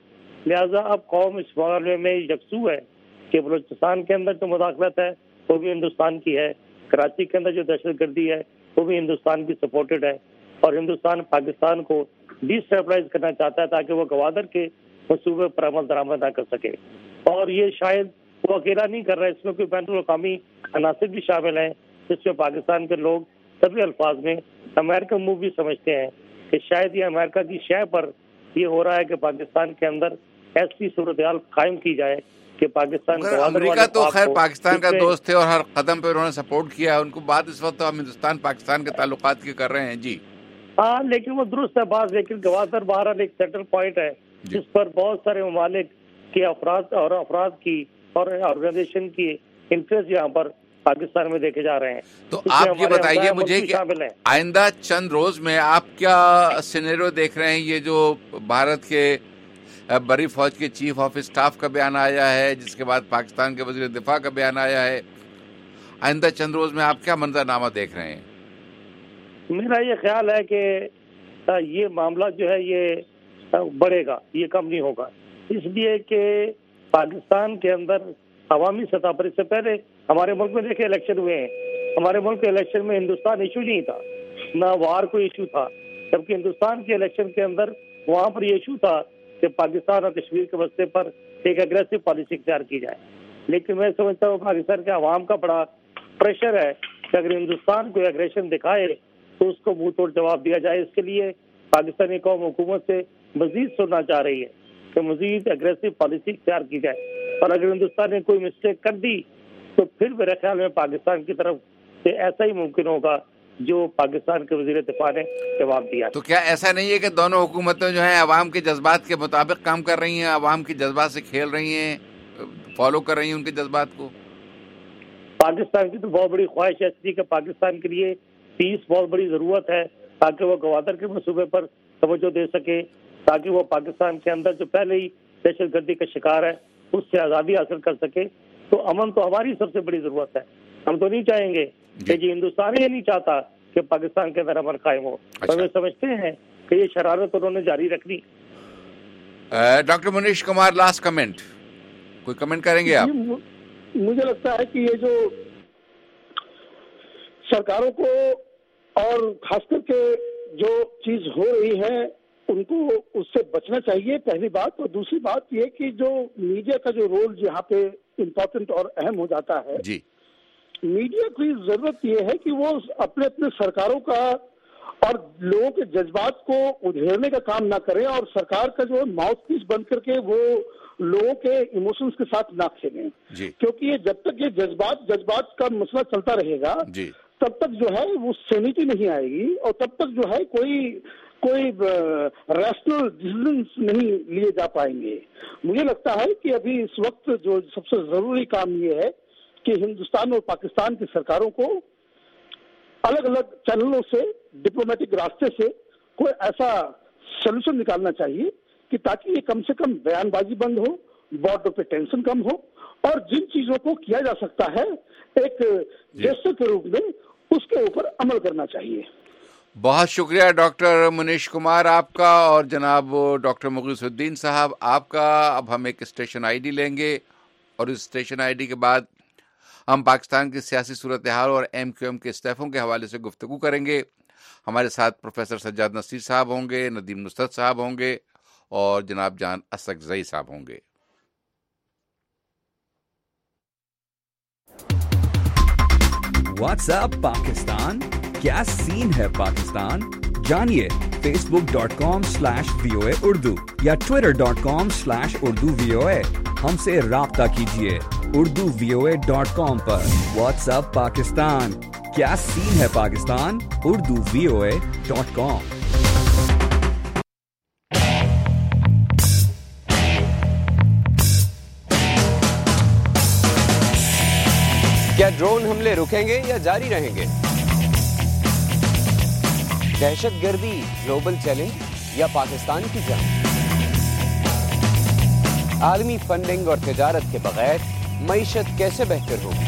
لہٰذا اب قوم اس معاملے میں یکسو ہے کہ بلوچستان کے اندر جو مداخلت ہے وہ بھی ہندوستان کی ہے، کراچی کے اندر جو دہشت گردی ہے وہ بھی ہندوستان کی سپورٹڈ ہے، اور ہندوستان پاکستان کو ڈی اسٹیبلائز کرنا چاہتا ہے تاکہ وہ گوادر کے منصوبے پر عمل درآمد نہ کر سکے. اور یہ شاید وہ اکیلا نہیں کر رہا ہے، اس میں کوئی بین الاقوامی عناصر بھی شامل ہیں جس میں پاکستان کے لوگ سبھی الفاظ میں امریکن موو بھی سمجھتے ہیں کہ شاید یہ امریکہ کی شے پر یہ ہو رہا ہے کہ پاکستان کے اندر ایسی صورتحال قائم کی جائے کہ پاکستان امریکہ تو خیر پاکستان کا دوست تھے اور ہر قدم پہ انہوں نے سپورٹ کیا ہے ان کو. بات اس وقت ہم ہندوستان پاکستان کے تعلقات کی کر رہے ہیں. جی ہاں، لیکن وہ درست ہے بات، لیکن گوادر بہرحال ایک سینٹرل پوائنٹ ہے جس پر بہت سارے ممالک کے افراد اور افراد کی اور آرگنائزیشن کی انٹرسٹ یہاں پر پاکستان میں دیکھے جا رہے ہیں. تو آپ یہ بتائیے مجھے کہ آئندہ چند روز میں آپ کیا سینیریو دیکھ رہے ہیں؟ یہ جو بھارت کے بڑی فوج کے چیف آف اسٹاف کا بیان آیا ہے، جس کے بعد پاکستان کے وزیر دفاع کا بیان آیا ہے، آئندہ چند روز میں آپ کیا منظرنامہ دیکھ رہے ہیں؟ میرا یہ خیال ہے کہ یہ معاملہ جو ہے یہ بڑھے گا، یہ کم نہیں ہوگا، اس لیے کہ پاکستان کے اندر عوامی سطح پر اس سے پہلے ہمارے ملک میں دیکھے الیکشن ہوئے ہیں، ہمارے ملک کے الیکشن میں ہندوستان ایشو نہیں تھا، نہ وار کوئی ایشو تھا، جبکہ ہندوستان کے الیکشن کے اندر وہاں پر یہ ایشو تھا کہ پاکستان اور کشمیر کے مسئلے پر ایک اگریسو پالیسی اختیار کی جائے. لیکن میں سمجھتا ہوں پاکستان کے عوام کا بڑا پریشر ہے کہ اگر ہندوستان کوئی اگریشن دکھائے تو اس کو منہ توڑ جواب دیا جائے. اس کے لیے پاکستانی قوم حکومت سے مزید سننا چاہ رہی ہے کہ مزید اگریسو پالیسی اختیار کی جائے، اور اگر ہندوستان نے کوئی مسٹیک کر دی تو پھر میرے خیال میں پاکستان کی طرف سے ایسا ہی ممکن ہوگا جو پاکستان کے وزیر دفاع نے جواب دیا. تو کیا ایسا نہیں ہے کہ دونوں حکومتیں جو ہیں عوام کے جذبات کے مطابق کام کر رہی ہیں، عوام کے جذبات سے کھیل رہی ہیں، فالو کر رہی ہیں ان کے جذبات کو؟ پاکستان کی تو بہت بڑی خواہش ہے کہ پاکستان کے لیے پیس بہت بڑی ضرورت ہے تاکہ وہ گوادر کے منصوبے پر توجہ دے سکے، تاکہ وہ پاکستان کے اندر جو پہلے ہی دہشت گردی کا شکار ہے اس سے آزادی حاصل کر سکے. تو امن تو ہماری سب سے بڑی ضرورت ہے. ہم تو نہیں چاہیں گے کہ جی ہندوستان یہ نہیں چاہتا کہ پاکستان کے اندر امن قائم ہو. ہم سمجھتے ہیں کہ یہ شرارت انہوں نے جاری رکھنی. Doctor Manish Kumar, last comment, کوئی کمنٹ کریں گے آپ؟ مجھے لگتا ہے کہ یہ جو سرکاروں کو اور خاص کر کے جو چیز ہو رہی ہے ان کو اس سے بچنا چاہیے، پہلی بات. اور دوسری بات یہ کہ جو میڈیا کا جو رول یہاں پہ امپورٹنٹ اور اہم ہو جاتا ہے، جی میڈیا کی ضرورت یہ ہے کہ وہ اپنے اپنے سرکاروں کا اور لوگوں کے جذبات کو ادھیڑنے کا کام نہ کریں، اور سرکار کا جو ماؤتھ پیس بن کر کے وہ لوگوں کے ایموشنز کے ساتھ نہ کھیلیں. جی کیونکہ یہ جب تک یہ جذبات جذبات کا مسئلہ چلتا رہے گا جی تب تک جو ہے وہ سینٹی نہیں آئے گی، اور تب تک جو ہے کوئی کوئی ریشنل ڈیسیژنز نہیں لیے جا پائیں گے. مجھے لگتا ہے کہ ابھی اس وقت جو سب سے ضروری کام یہ ہے کہ ہندوستان اور پاکستان کی سرکاروں کو الگ الگ چینلوں سے، ڈپلومیٹک راستے سے کوئی ایسا سولوشن نکالنا چاہیے کہ تاکہ یہ کم سے کم بیان بازی بند ہو، بارڈر پہ ٹینشن کم ہو، اور جن چیزوں کو کیا جا سکتا ہے ایک جیسے کے روپ میں اس کے اوپر عمل کرنا چاہیے. بہت شکریہ ڈاکٹر منیش کمار آپ کا، اور جناب ڈاکٹر مغیث الدین صاحب آپ کا. اب ہم ایک اسٹیشن آئی ڈی لیں گے، اور اس اسٹیشن آئی ڈی کے بعد ہم پاکستان کی سیاسی صورتحال اور ایم کیو ایم کے استعفوں کے حوالے سے گفتگو کریں گے. ہمارے ساتھ پروفیسر سجاد نصیر صاحب ہوں گے، ندیم نصرت صاحب ہوں گے، اور جناب جان اسکزئی صاحب ہوں گے. واٹس ایپ پاکستان، کیا سین ہے پاکستان؟ جانیے Facebook dot com slash V O A Urdu یا Twitter dot com slash Urdu V O A. ہم سے رابطہ کیجیے Urdu V O A dot com پر. واٹس ایپ پاکستان، کیا سین ہے Pakistan? Urdu V O A dot com. کیا ڈرون حملے رکیں گے یا جاری رہیں گے؟ دہشت گردی گلوبل چیلنج یا پاکستان کی جنگ؟ عالمی فنڈنگ اور تجارت کے بغیر معیشت کیسے بہتر ہوگی؟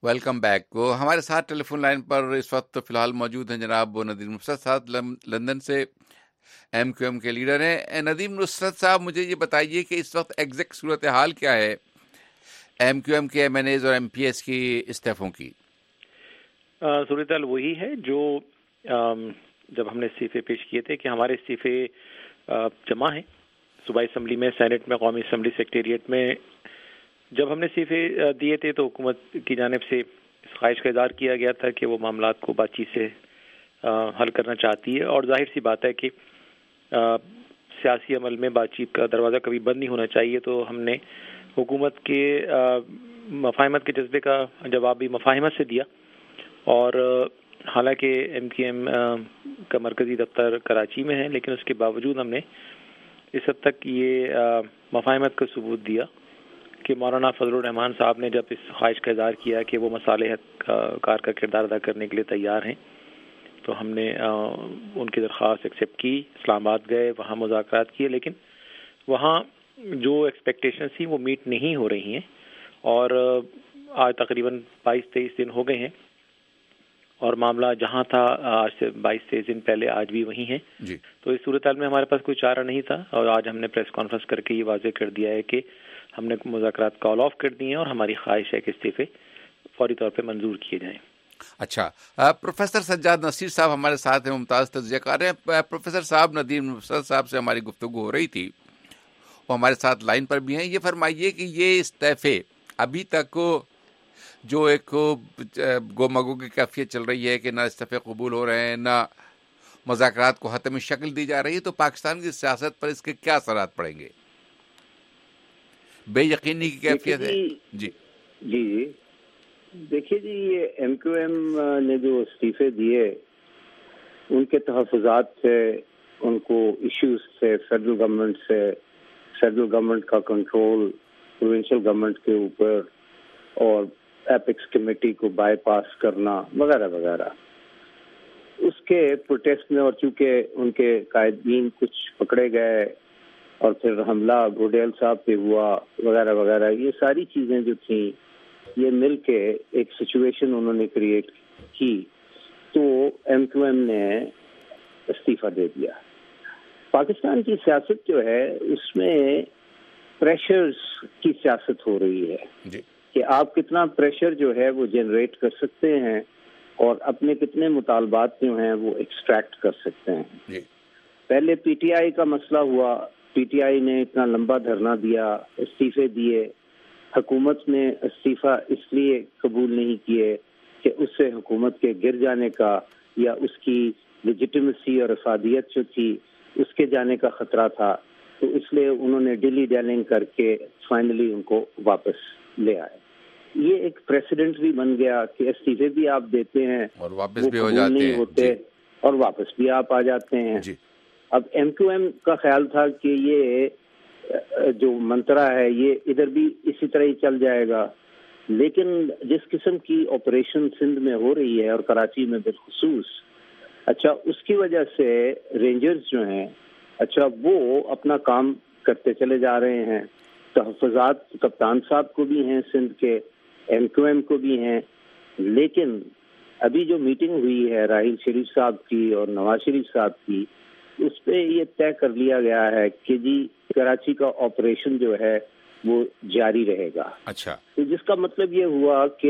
Welcome back. ہمارے ساتھ ٹیلی فون لائن پر اس وقت فی الحال موجود ہیں جناب ندیم نصرت صاحب، لندن سے ایم کیو ایم کے لیڈر ہیں. ندیم نصرت صاحب، مجھے یہ بتائیے کہ اس وقت ایگزیکٹ صورتحال کیا ہے ایم کیو ایم کے ایم این ایز اور ایم پی ایس کی استعفوں کی؟ صورتحال وہی ہے جو جب ہم نے استعفے پیش کیے تھے کہ ہمارے استعفے جمع ہیں صوبائی اسمبلی میں، سینٹ میں، قومی اسمبلی سیکریٹریٹ میں. جب ہم نے استعفے دیے تھے تو حکومت کی جانب سے اس خواہش کا اظہار کیا گیا تھا کہ وہ معاملات کو بات چیت سے حل کرنا چاہتی ہے، اور ظاہر سی بات ہے کہ سیاسی عمل میں بات چیت کا دروازہ کبھی بند نہیں ہونا چاہیے. تو ہم نے حکومت کے مفاہمت کے جذبے کا جواب بھی مفاہمت سے دیا، اور حالانکہ ایم کیو ایم کا مرکزی دفتر کراچی میں ہے، لیکن اس کے باوجود ہم نے اس حد تک یہ مفاہمت کا ثبوت دیا کہ مولانا فضل الرحمان صاحب نے جب اس خواہش کا اظہار کیا کہ وہ مصالحت کار کا کردار ادا کرنے کے لیے تیار ہیں، تو ہم نے ان کی درخواست ایکسیپٹ کی، اسلام آباد گئے، وہاں مذاکرات کیے، لیکن وہاں جو ایکسپیکٹیشن تھی وہ میٹ نہیں ہو رہی ہیں. اور آج تقریباً بائیس تیئیس دن ہو گئے ہیں، اور معاملہ جہاں تھا آج سے بائیس تیئیس دن پہلے آج بھی وہی ہیں. جی. تو اس صورتحال میں ہمارے پاس کوئی چارہ نہیں تھا، اور آج ہم نے پریس کانفرنس کر کے یہ واضح کر دیا ہے کہ ہم نے مذاکرات کال آف کر دیے ہیں، اور ہماری خواہش ہے کہ استعفے فوری طور پہ منظور کیے جائیں. اچھا، پروفیسر سجاد نصیر صاحب ہمارے ساتھ ہیں، ممتاز تجزیہ کار ہیں. پروفیسر صاحب، ندیم نصرت صاحب سے ہماری گفتگو ہو رہی تھی، وہ ہمارے ساتھ لائن پر بھی ہیں. یہ فرمائیے کہ یہ استعفے ابھی تک جو ایک گو مگو کی کیفیت چل رہی ہے کہ نہ استعفے قبول ہو رہے ہیں، نہ مذاکرات کو حتمی شکل دی جا رہی ہے، تو پاکستان کی سیاست پر اس کے کیا اثرات پڑیں گے؟ بے یقینی کی کیفیت ہے. جی جی جی دیکھیے جی، یہ ایم کیو ایم نے جو استعفے دیے، ان کے تحفظات سے، ان کو ایشوز سے، فیڈرل گورنمنٹ سے، فیڈرل گورنمنٹ کا کنٹرول پروونشل گورنمنٹ کے اوپر، اور ایپکس کمیٹی کو بائی پاس کرنا وغیرہ وغیرہ، اس کے پروٹیسٹ میں، اور چونکہ ان کے قائدین کچھ پکڑے گئے اور پھر حملہ گوڈیل صاحب پہ ہوا وغیرہ وغیرہ، یہ ساری چیزیں جو تھیں یہ مل کے ایک سچویشن انہوں نے کریٹ کی، تو ایم کیو ایم نے استعفیٰ دے دیا. پاکستان کی سیاست جو ہے اس میں پریشرز کی سیاست ہو رہی ہے جی. کہ آپ کتنا پریشر جو ہے وہ جنریٹ کر سکتے ہیں، اور اپنے کتنے مطالبات جو ہیں وہ ایکسٹریکٹ کر سکتے ہیں. جی. پہلے پی ٹی آئی کا مسئلہ ہوا، پی ٹی آئی نے اتنا لمبا دھرنا دیا، استعفے دیے، حکومت نے استعفیٰ اس لیے قبول نہیں کیے کہ اس سے حکومت کے گر جانے کا یا اس کی لیجیٹیمیسی اور افادیت جو تھی اس کے جانے کا خطرہ تھا، تو اس لیے انہوں نے ڈیلی ڈیلنگ کر کے فائنلی ان کو واپس لے آئے. یہ ایک پریسیڈنٹ بھی بن گیا کہ استعفے بھی آپ دیتے ہیں اور واپس بھی ہو جاتے ہیں ہوتے، اور واپس بھی آپ آ جاتے ہیں. جی. اب ایم کیو ایم کا خیال تھا کہ یہ جو منترا ہے یہ ادھر بھی اسی طرح ہی چل جائے گا، لیکن جس قسم کی آپریشن سندھ میں ہو رہی ہے اور کراچی میں بالخصوص، اچھا اس کی وجہ سے رینجرز جو ہیں اچھا وہ اپنا کام کرتے چلے جا رہے ہیں. تحفظات کپتان صاحب کو بھی ہیں سندھ کے، ایم کیو ایم کو بھی ہیں، لیکن ابھی جو میٹنگ ہوئی ہے راحیل شریف صاحب کی اور نواز شریف صاحب کی، اس پہ یہ طے کر لیا گیا ہے کہ جی کراچی کا آپریشن جو ہے وہ جاری رہے گا. اچھا. تو جس کا مطلب یہ ہوا کہ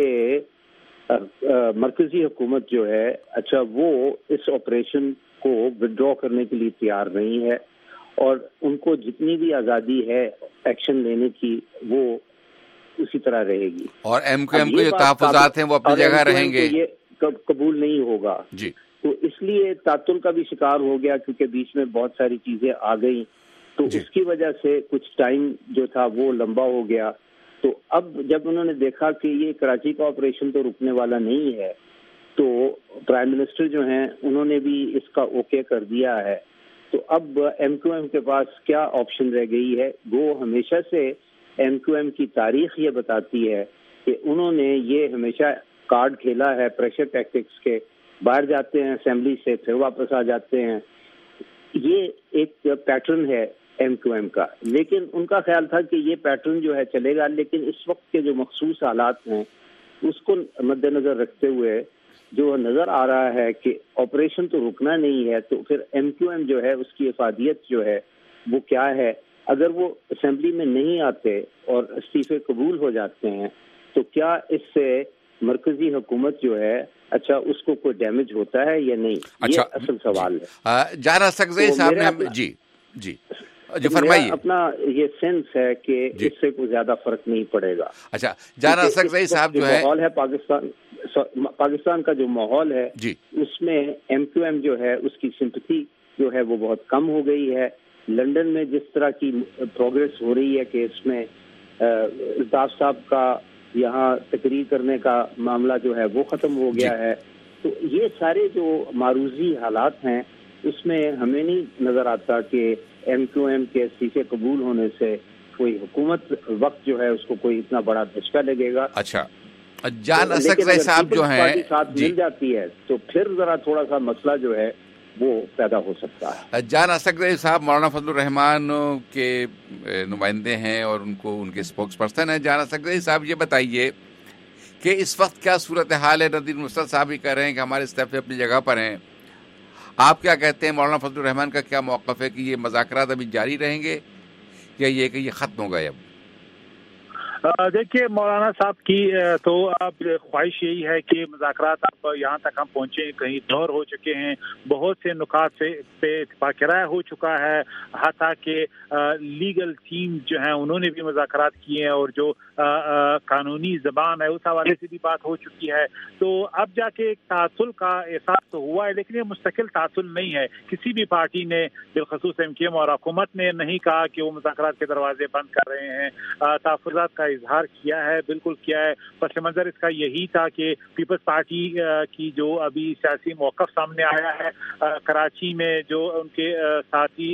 مرکزی حکومت جو ہے اچھا وہ اس آپریشن کو ودرا کرنے کے لیے تیار نہیں ہے، اور ان کو جتنی بھی آزادی ہے ایکشن لینے کی وہ اسی طرح رہے گی. اور ایم کیو ایم کے جو تحفظات ہیں وہ اپنی جگہ رہیں گے، یہ قبول نہیں ہوگا. جی. تو اس لیے تعطل کا بھی شکار ہو گیا، کیونکہ بیچ میں بہت ساری چیزیں آ گئیں، تو جی. اس کی وجہ سے کچھ ٹائم جو تھا وہ لمبا ہو گیا. تو اب جب انہوں نے دیکھا کہ یہ کراچی کا آپریشن تو رکنے والا نہیں ہے، تو پرائم منسٹر جو ہیں انہوں نے بھی اس کا اوکے کر دیا ہے. تو اب ایم کیو ایم کے پاس کیا آپشن رہ گئی ہے؟ وہ ہمیشہ سے ایم کیو ایم کی تاریخ یہ بتاتی ہے کہ انہوں نے یہ ہمیشہ کارڈ کھیلا ہے پریشر ٹیکٹکس کے، باہر جاتے ہیں اسمبلی سے پھر واپس آ جاتے ہیں. یہ ایک پیٹرن ہے ایم کیو ایم کا، لیکن ان کا خیال تھا کہ یہ پیٹرن جو ہے چلے گا، لیکن اس وقت کے جو مخصوص حالات ہیں اس کو مد نظر رکھتے ہوئے جو نظر آ رہا ہے کہ آپریشن تو رکنا نہیں ہے، تو پھر ایم کیو ایم جو ہے اس کی افادیت جو ہے وہ کیا ہے؟ اگر وہ اسمبلی میں نہیں آتے اور استعفے قبول ہو جاتے ہیں تو کیا اس سے مرکزی حکومت جو ہے اچھا اس کو کوئی ڈیمیج ہوتا ہے یا نہیں؟ اچھا، یہ اصل سوال ہے. جانا سکزئی صاحب نے جی جی جی فرمائیے. اپنا یہ سینس ہے کہ جی. اس سے کوئی زیادہ فرق نہیں پڑے گا. اچھا، جانا سکزئی صاحب جو ہے ماحول ہے پاکستان پاکستان کا جو ماحول ہے جی اس میں ایم کیو ایم جو ہے اس کی سمپتھی جو ہے وہ بہت کم ہو گئی ہے. لندن میں جس طرح کی پروگریس ہو رہی ہے کہ اس میں الطاف صاحب کا یہاں تقریر کرنے کا معاملہ جو ہے وہ ختم ہو گیا جی. ہے. تو یہ سارے جو معروضی حالات ہیں اس میں ہمیں نہیں نظر آتا کہ ایم کیو ایم کے استعفے قبول ہونے سے کوئی حکومت وقت جو ہے اس کو کوئی اتنا بڑا دھچکا لگے گا. اچھا، جان اسکزئی صاحب جو ہیں ساتھ مل جاتی ہے تو پھر ذرا تھوڑا سا مسئلہ جو ہے وہ پیدا ہو سکتا ہے. جان اسکزئی صاحب مولانا فضل الرحمان کے نمائندے ہیں اور ان کو ان کے اسپوکس پرسن ہیں. جان اسکزئی صاحب یہ بتائیے کہ اس وقت کیا صورتحال ہے؟ ندیر مصطفیٰ صاحب بھی کہہ رہے ہیں کہ ہمارے استعفے اپنی جگہ پر ہیں. آپ کیا کہتے ہیں؟ مولانا فضل الرحمان کا کیا موقف ہے کہ یہ مذاکرات ابھی جاری رہیں گے یا یہ کہ یہ ختم ہو گئے؟ اب دیکھیے مولانا صاحب کی تو اب خواہش یہی ہے کہ مذاکرات اب یہاں تک ہم پہنچے، کہیں دور ہو چکے ہیں، بہت سے نکات پہ اتفاق رائے ہو چکا ہے، حتیٰ کہ لیگل ٹیم جو ہیں انہوں نے بھی مذاکرات کیے ہیں اور جو قانونی زبان ہے اس حوالے سے بھی بات ہو چکی ہے. تو اب جا کے ایک تعطل کا احساس تو ہوا ہے، لیکن یہ مستقل تعطل نہیں ہے. کسی بھی پارٹی نے بالخصوص ایم کیو ایم اور حکومت نے نہیں کہا کہ وہ مذاکرات کے دروازے بند کر رہے ہیں. تحفظات کا اظہار کیا ہے، بالکل کیا ہے. پس منظر اس کا یہی تھا کہ پیپلز پارٹی کی جو ابھی سیاسی موقف سامنے آیا ہے کراچی میں جو ان کے ساتھی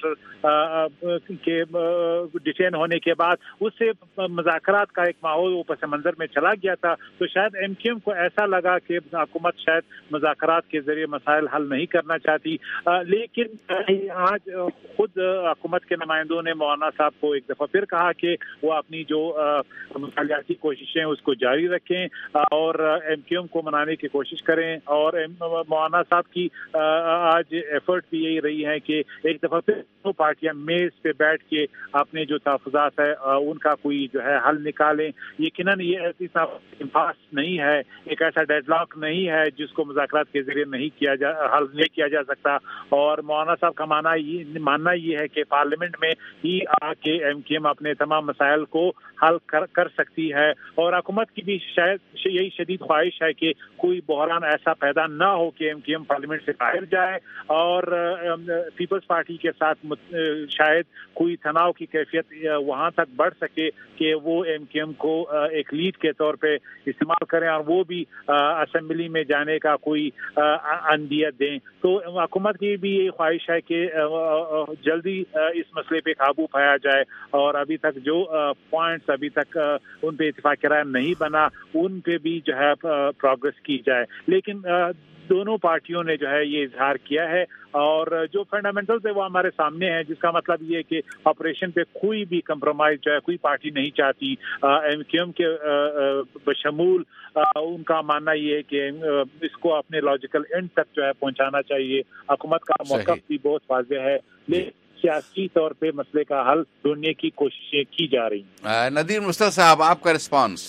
ڈاکٹر کے ڈیٹین ہونے کے بعد، اس سے مذاکرات کا ایک ماحول وہ پس منظر میں چلا گیا تھا. تو شاید ایم کیو ایم کو ایسا لگا کہ حکومت شاید مذاکرات کے ذریعے مسائل حل نہیں کرنا چاہتی. لیکن آج خود حکومت کے نمائندوں نے مولانا صاحب کو ایک دفعہ پھر کہا کہ وہ اپنی جو مطالعاتی کوششیں اس کو جاری رکھیں اور ایم کیو ایم کو منانے کی کوشش کریں. اور مولانا صاحب کی آج ایفرٹ بھی یہی رہی ہے کہ ایک دفعہ پھر دونوں پارٹیاں میز پہ بیٹھ کے اپنے جو تحفظات ہے ان کا کوئی جو ہے حل نکالیں. یقیناً یہ ایسی امپاس نہیں ہے، ایک ایسا ڈیڈ لاک نہیں ہے جس کو مذاکرات کے ذریعے نہیں کیا جا حل نہیں کیا جا سکتا. اور مولانا صاحب کا ماننا یہ ماننا یہ ہے کہ پارلیمنٹ میں ہی آ کے ایم کیو ایم اپنے تمام مسائل کو حل کر کر سکتی ہے. اور حکومت کی بھی شاید یہی شدید خواہش ہے کہ کوئی بحران ایسا پیدا نہ ہو کہ ایم کیو ایم پارلیمنٹ سے باہر جائے اور پیپلز پارٹی کے ساتھ شاید کوئی تناؤ کی کیفیت وہاں تک بڑھ سکے کہ وہ ایم کیو ایم کو ایک لیڈ کے طور پہ استعمال کریں اور وہ بھی اسمبلی میں جانے کا کوئی اندیت دیں. تو حکومت کی بھی یہ خواہش ہے کہ جلدی اس مسئلے پہ قابو پایا جائے اور ابھی تک جو پوائنٹس ابھی تک ان پہ اتفاق رائے نہیں بنا ان پہ بھی جو ہے پروگرس کی جائے. لیکن دونوں پارٹیوں نے جو ہے یہ اظہار کیا ہے اور جو فنڈامنٹلز ہے وہ ہمارے سامنے ہیں، جس کا مطلب یہ ہے کہ آپریشن پہ کوئی بھی کمپرومائز جو ہے کوئی پارٹی نہیں چاہتی. ایم کیو ایم کے بشمول ان کا ماننا یہ ہے کہ اس کو اپنے لاجیکل اینڈ تک جو ہے پہنچانا چاہیے. حکومت کا موقف بھی بہت واضح ہے، لیکن سیاسی طور پہ مسئلے کا حل ڈھونڈنے کی کوششیں کی جا رہی ہیں. ندیر مصطفیٰ صاحب آپ کا رسپانس؟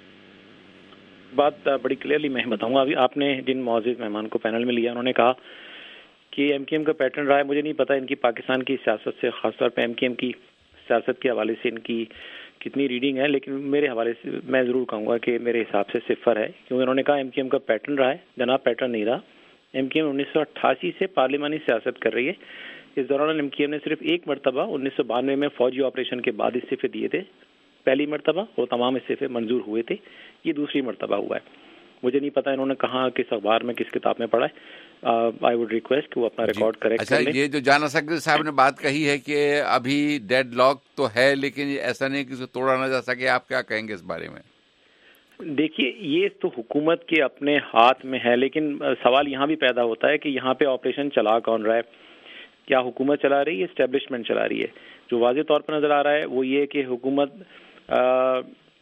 بات بڑی کلیئرلی میں بتاؤں گا. ابھی آپ نے جن معزز مہمان کو پینل میں لیا انہوں نے کہا کہ ایم کیو ایم کا پیٹرن رہا ہے. مجھے نہیں پتا ان کی پاکستان کی سیاست سے، خاص طور پہ ایم کیو ایم کی سیاست کے حوالے سے ان کی کتنی ریڈنگ ہے، لیکن میرے حوالے سے میں ضرور کہوں گا کہ میرے حساب سے صفر ہے. کیونکہ انہوں نے کہا ایم کیو ایم کا پیٹرن رہا ہے. جناب پیٹرن نہیں رہا. ایم کیو ایم انیس سو اٹھاسی سے پارلیمانی سیاست کر رہی ہے. اس دوران ایم کیو ایم نے صرف ایک مرتبہ انیس سو بانوے میں فوجی آپریشن کے بعد استعفے دیے تھے. پہلی مرتبہ وہ تمام استعفے منظور ہوئے تھے، یہ دوسری مرتبہ ہوا ہے. مجھے نہیں پتا انہوں نے کہاں کس اخبار میں کس کتاب میں پڑھا ہے. آئی وڈ ریکویسٹ کہ وہ اپنا ریکارڈ کریکٹ کر لیں. یہ جو جان اسکزئی صاحب نے بات کہی ہے کہ ابھی ڈیڈ لاک تو ہے لیکن ایسا نہیں کہ اسے توڑا نہ جا سکے، آپ کیا کہیں گے اس بارے میں؟ دیکھیے یہ تو حکومت کے اپنے ہاتھ میں ہے، لیکن سوال یہاں بھی پیدا ہوتا ہے کہ یہاں پہ آپریشن چلا کون رہا ہے؟ کیا حکومت چلا رہی ہے، اسٹیبلشمنٹ چلا رہی ہے؟ جو واضح طور پر نظر آ رہا ہے وہ یہ کہ حکومت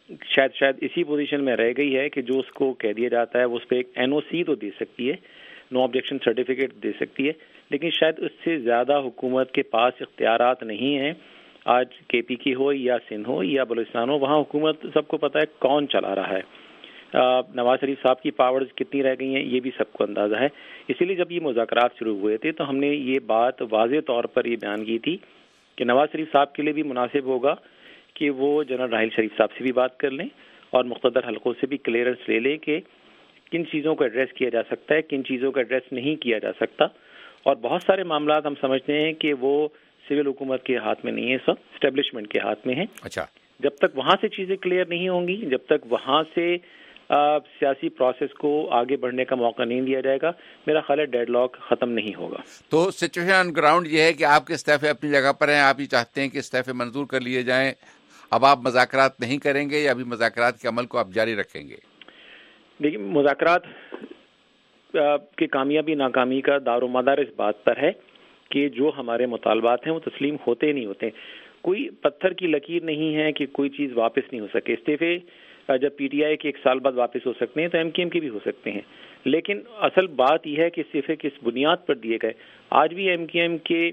شاید شاید اسی پوزیشن میں رہ گئی ہے کہ جو اس کو کہہ دیا جاتا ہے وہ اس پہ ایک این او سی تو دے سکتی ہے, نو آبجیکشن سرٹیفکیٹ دے سکتی ہے, لیکن شاید اس سے زیادہ حکومت کے پاس اختیارات نہیں ہیں. آج کے پی کی ہو یا سندھ ہو یا بلوچستان ہو, وہاں حکومت سب کو پتہ ہے کون چلا رہا ہے. نواز شریف صاحب کی پاورز کتنی رہ گئی ہیں یہ بھی سب کو اندازہ ہے. اسی لیے جب یہ مذاکرات شروع ہوئے تھے تو ہم نے یہ بات واضح طور پر یہ بیان کی تھی کہ نواز شریف صاحب کے لیے بھی مناسب ہوگا کہ وہ جنرل راحیل شریف صاحب سے بھی بات کر لیں اور مقتدر حلقوں سے بھی کلیئرنس لے لیں کہ کن چیزوں کو ایڈریس کیا جا سکتا ہے, کن چیزوں کو ایڈریس نہیں کیا جا سکتا. اور بہت سارے معاملات ہم سمجھتے ہیں کہ وہ سول حکومت کے ہاتھ میں نہیں ہے, سب اسٹیبلشمنٹ کے ہاتھ میں ہیں. اچھا, جب تک وہاں سے چیزیں کلیئر نہیں ہوں گی, جب تک وہاں سے آ, سیاسی پروسیس کو آگے بڑھنے کا موقع نہیں دیا جائے گا, میرا خیال ہے ڈیڈ لاک ختم نہیں ہوگا. تو سچویشن آن گراؤنڈ یہ ہے کہ آپ کے استعفے اپنی جگہ پر ہیں, آپ ہی چاہتے ہیں کہ استعفے منظور کر لیے جائیں, اب آپ مذاکرات نہیں کریں گے یا ابھی مذاکرات کے عمل کو آپ جاری رکھیں گے؟ دیکھیے, مذاکرات کی کامیابی ناکامی کا دار و مدار اس بات پر ہے کہ جو ہمارے مطالبات ہیں وہ تسلیم ہوتے نہیں ہوتے. کوئی پتھر کی لکیر نہیں ہے کہ کوئی چیز واپس نہیں ہو سکے. استعفے جب پی ٹی آئی کے ایک سال بعد واپس ہو سکتے ہیں تو ایم کیو ایم کے بھی ہو سکتے ہیں, لیکن اصل بات یہ ہے کہ استعفے کس بنیاد پر دیے گئے. آج بھی ایم کیو ایم کے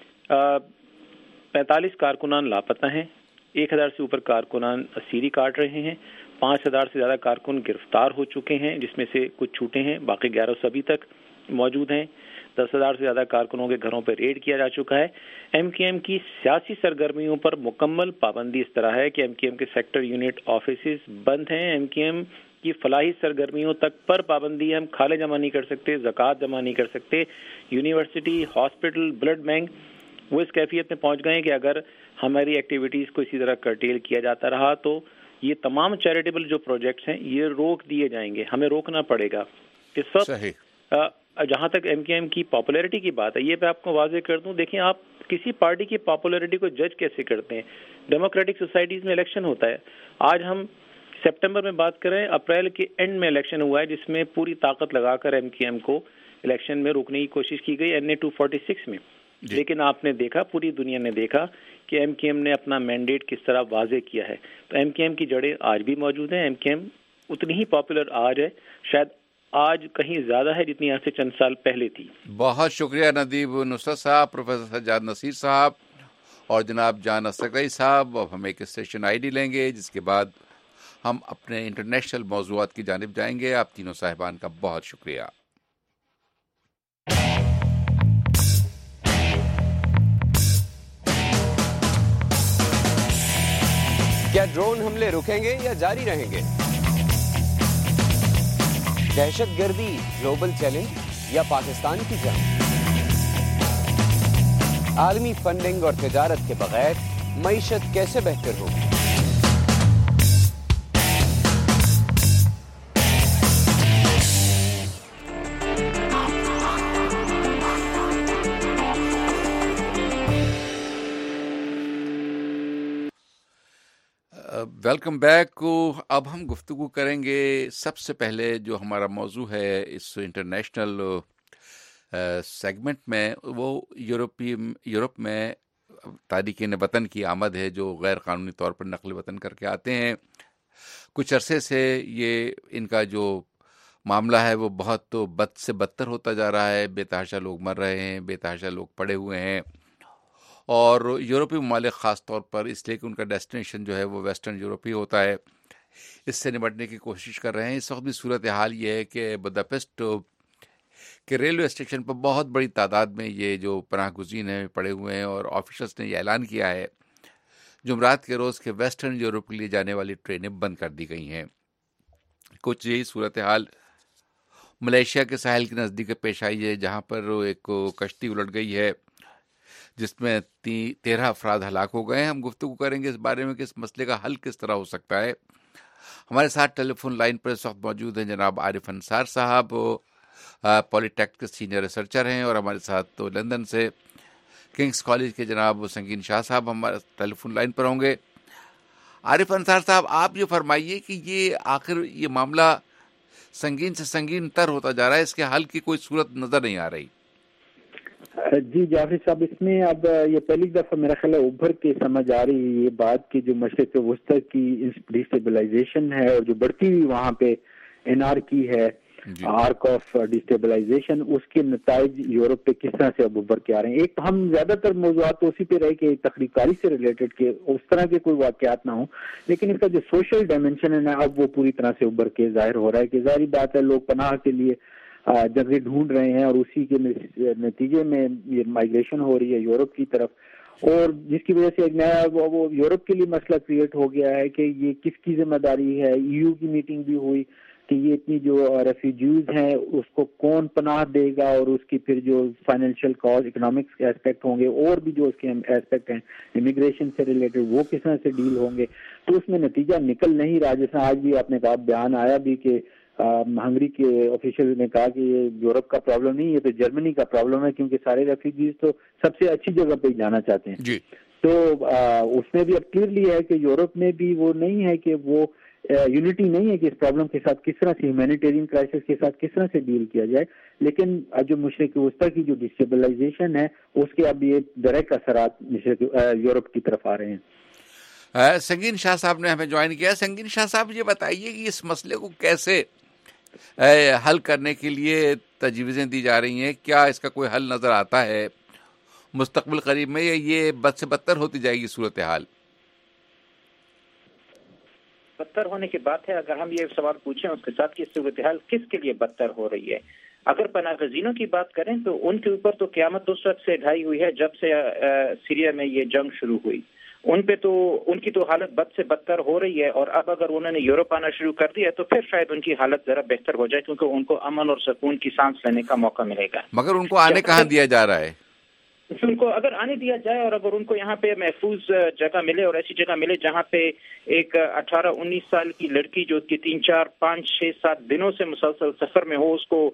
پینتالیس کارکنان لاپتہ ہیں, ایک ہزار سے اوپر کارکنان اسیری کاٹ رہے ہیں, پانچ ہزار سے زیادہ کارکن گرفتار ہو چکے ہیں جس میں سے کچھ چھوٹے ہیں, باقی گیارہ سو ابھی تک موجود ہیں. دس ہزار سے زیادہ کارکنوں کے گھروں پر ریڈ کیا جا چکا ہے. ایم کیو ایم کی سیاسی سرگرمیوں پر مکمل پابندی اس طرح ہے کہ ایم کیو ایم کے سیکٹر یونٹ آفیسز بند ہیں. ایم کیو ایم کی فلاحی سرگرمیوں تک پر پابندی ہے. ہم کھالے جمع نہیں کر سکتے, زکوٰۃ جمع نہیں کر سکتے. یونیورسٹی, ہاسپٹل, بلڈ بینک وہ اس کیفیت میں پہنچ گئے ہیں کہ اگر ہماری ایکٹیویٹیز کو اسی طرح کرٹیل کیا جاتا رہا تو یہ تمام چیریٹیبل جو پروجیکٹس ہیں یہ روک دیے جائیں گے, ہمیں روکنا پڑے گا. اس وقت جہاں تک ایم کیو ایم کی پاپولیرٹی کی بات ہے, یہ میں آپ کو واضح کر دوں, دیکھیں آپ کسی پارٹی کی پاپولیرٹی کو جج کیسے کرتے ہیں؟ ڈیموکریٹک سوسائٹیز میں الیکشن ہوتا ہے. آج ہم سپٹمبر میں بات کریں, اپریل کے اینڈ میں الیکشن ہوا ہے جس میں پوری طاقت لگا کر ایم کیو ایم کو الیکشن میں روکنے کی کوشش کی گئی N A two forty six میں جی. لیکن آپ نے دیکھا, پوری دنیا نے دیکھا کہ ایم کیو ایم نے اپنا مینڈیٹ کس طرح واضح کیا ہے. تو ایم کیو ایم کی جڑیں آج بھی موجود ہیں. ایم کیو ایم اتنی ہی پاپولر آج ہے, شاید آج کہیں زیادہ ہے جتنی آج سے چند سال پہلے تھی. بہت شکریہ ندیب نصرت صاحب, پروفیسر سجاد نصیر صاحب اور جناب جان اسرقی صاحب. اب ہم ایک اسٹیشن آئی ڈی لیں گے جس کے بعد ہم اپنے انٹرنیشنل موضوعات کی جانب جائیں گے. آپ تینوں صاحبان کا بہت شکریہ. کیا ڈرون حملے رکیں گے یا جاری رہیں گے؟ دہشت گردی گلوبل چیلنج یا پاکستان کی جنگ؟ عالمی فنڈنگ اور تجارت کے بغیر معیشت کیسے بہتر ہوگی؟ Welcome back. اب ہم گفتگو کریں گے. سب سے پہلے جو ہمارا موضوع ہے اس انٹرنیشنل سیگمنٹ میں وہ یورپی یورپ میں تارکین وطن کی آمد ہے جو غیر قانونی طور پر نقل وطن کر کے آتے ہیں. کچھ عرصے سے یہ ان کا جو معاملہ ہے وہ بہت بد سے بدتر ہوتا جا رہا ہے. بے تحاشا لوگ مر رہے ہیں, بے تحاشا لوگ پڑے ہوئے ہیں, اور یورپی ممالک خاص طور پر اس لیے کہ ان کا ڈیسٹینیشن جو ہے وہ ویسٹرن یورپ ہی ہوتا ہے, اس سے نمٹنے کی کوشش کر رہے ہیں. اس وقت بھی صورتحال یہ ہے کہ بداپیسٹ کے ریلوے اسٹیشن پر بہت بڑی تعداد میں یہ جو پناہ گزین ہیں پڑے ہوئے ہیں, اور آفیشلس نے یہ اعلان کیا ہے جمعرات کے روز کے ویسٹرن یورپ کے لیے جانے والی ٹرینیں بند کر دی گئی ہیں. کچھ یہی صورتحال ملیشیا کے ساحل کے نزدیک پیش آئی ہے جہاں پر ایک کشتی الٹ گئی ہے جس میں تیرہ افراد ہلاک ہو گئے ہیں. ہم گفتگو کریں گے اس بارے میں کہ اس مسئلے کا حل کس طرح ہو سکتا ہے. ہمارے ساتھ ٹیلی فون لائن پر اس وقت موجود ہیں جناب عارف انصار صاحب, پولی ٹیک کے سینئر ریسرچر ہیں, اور ہمارے ساتھ تو لندن سے کنگس کالج کے جناب سنگین شاہ صاحب ہمارے ٹیلی فون لائن پر ہوں گے. عارف انصار صاحب, آپ یہ فرمائیے کہ یہ آخر یہ معاملہ سنگین سے سنگین تر ہوتا جا رہا ہے, اس کے حل کی کوئی صورت نظر نہیں آ رہی. جی جعفری صاحب، اس میں اب یہ پہلی دفعہ میرا خیال ہے ابھر کے سمجھ آ رہی ہے یہ بات کہ جو مشرق وسطی کی ڈیسٹیبلائزیشن ہے اور جو بڑھتی ہوئی وہاں پہ این آر کی ہے آرک آف ڈیسٹیبلائزیشن، اس کے نتائج یورپ پہ کس طرح سے اب ابھر کے آ رہے ہیں. ایک ہم زیادہ تر موضوعات تو اسی پہ رہے کہ تخریب کاری سے ریلیٹڈ کہ اس طرح کے کوئی واقعات نہ ہوں، لیکن اس کا جو سوشل ڈائمینشن ہے نا اب وہ پوری طرح سے ابھر کے ظاہر ہو رہا ہے کہ ظاہری بات ہے لوگ پناہ کے لیے جگہ ڈھونڈ رہے ہیں اور اسی کے نتیجے میں یہ مائگریشن ہو رہی ہے یورپ کی طرف، اور جس کی وجہ سے ایک نیا وہ یورپ کے لیے مسئلہ کریٹ ہو گیا ہے کہ یہ کس کی ذمہ داری ہے. ای یو کی میٹنگ بھی ہوئی کہ یہ اتنی جو ریفیوجیز ہیں اس کو کون پناہ دے گا، اور اس کی پھر جو فائنینشیل کاز اکنامکس کے ایسپیکٹ ہوں گے اور بھی جو اس کے ایسپیکٹ ہیں امیگریشن سے ریلیٹڈ وہ کس طرح سے ڈیل ہوں گے. تو اس میں نتیجہ نکل نہیں رہا. جیسا آج بھی آپ نے کہا، بیان آیا بھی کہ ہنگری کے آفیشل نے کہا کہ یہ یورپ کا پرابلم نہیں، یہ تو جرمنی کا پرابلم ہے، کیونکہ سارے ریفیوجیز تو سب سے اچھی جگہ پہ جانا چاہتے ہیں. جی تو اس میں بھی اب کلیئرلی ہے کہ یورپ میں بھی وہ نہیں ہے کہ وہ یونٹی نہیں ہے کہ اس پرابلم کے ساتھ کس طرح سے ہیومینیٹیرین کرائسس کے ساتھ کس طرح سے ڈیل کیا جائے، لیکن جو مشرق وسطی کی جو ڈسٹیبلائزیشن ہے اس کے اب یہ ڈائریکٹ اثرات مشرق یورپ کی طرف آ رہے ہیں. سنگین شاہ صاحب نے ہمیں جوائن کیا. سنگین شاہ صاحب یہ بتائیے کہ اس مسئلے کو کیسے حل کرنے کے لیے تجویزیں دی جا رہی ہیں؟ کیا اس کا کوئی حل نظر آتا ہے مستقبل قریب میں، یا یہ بد سے بدتر ہوتی جائے گی صورتحال؟ بدتر ہونے کی بات ہے. اگر ہم یہ سوال پوچھیں اس کے ساتھ کہ صورتحال کس کے لیے بدتر ہو رہی ہے، اگر پناہ گزینوں کی بات کریں تو ان کے اوپر تو قیامت اس وقت سے ڈھائی ہوئی ہے جب سے سیریا میں یہ جنگ شروع ہوئی. ان پہ تو ان کی تو حالت بد سے بدتر ہو رہی ہے، اور اب اگر انہوں نے یورپ آنا شروع کر دیا تو پھر شاید ان کی حالت ذرا بہتر ہو جائے، کیونکہ ان کو امن اور سکون کی سانس لینے کا موقع ملے گا. مگر ان کو آنے کہاں دیا جا رہا ہے؟ ان کو اگر آنے دیا جائے اور اگر ان کو یہاں پہ محفوظ جگہ ملے اور ایسی جگہ ملے جہاں پہ ایک اٹھارہ انیس سال کی لڑکی جو کہ تین چار پانچ چھ سات دنوں سے مسلسل سفر میں ہو، اس کو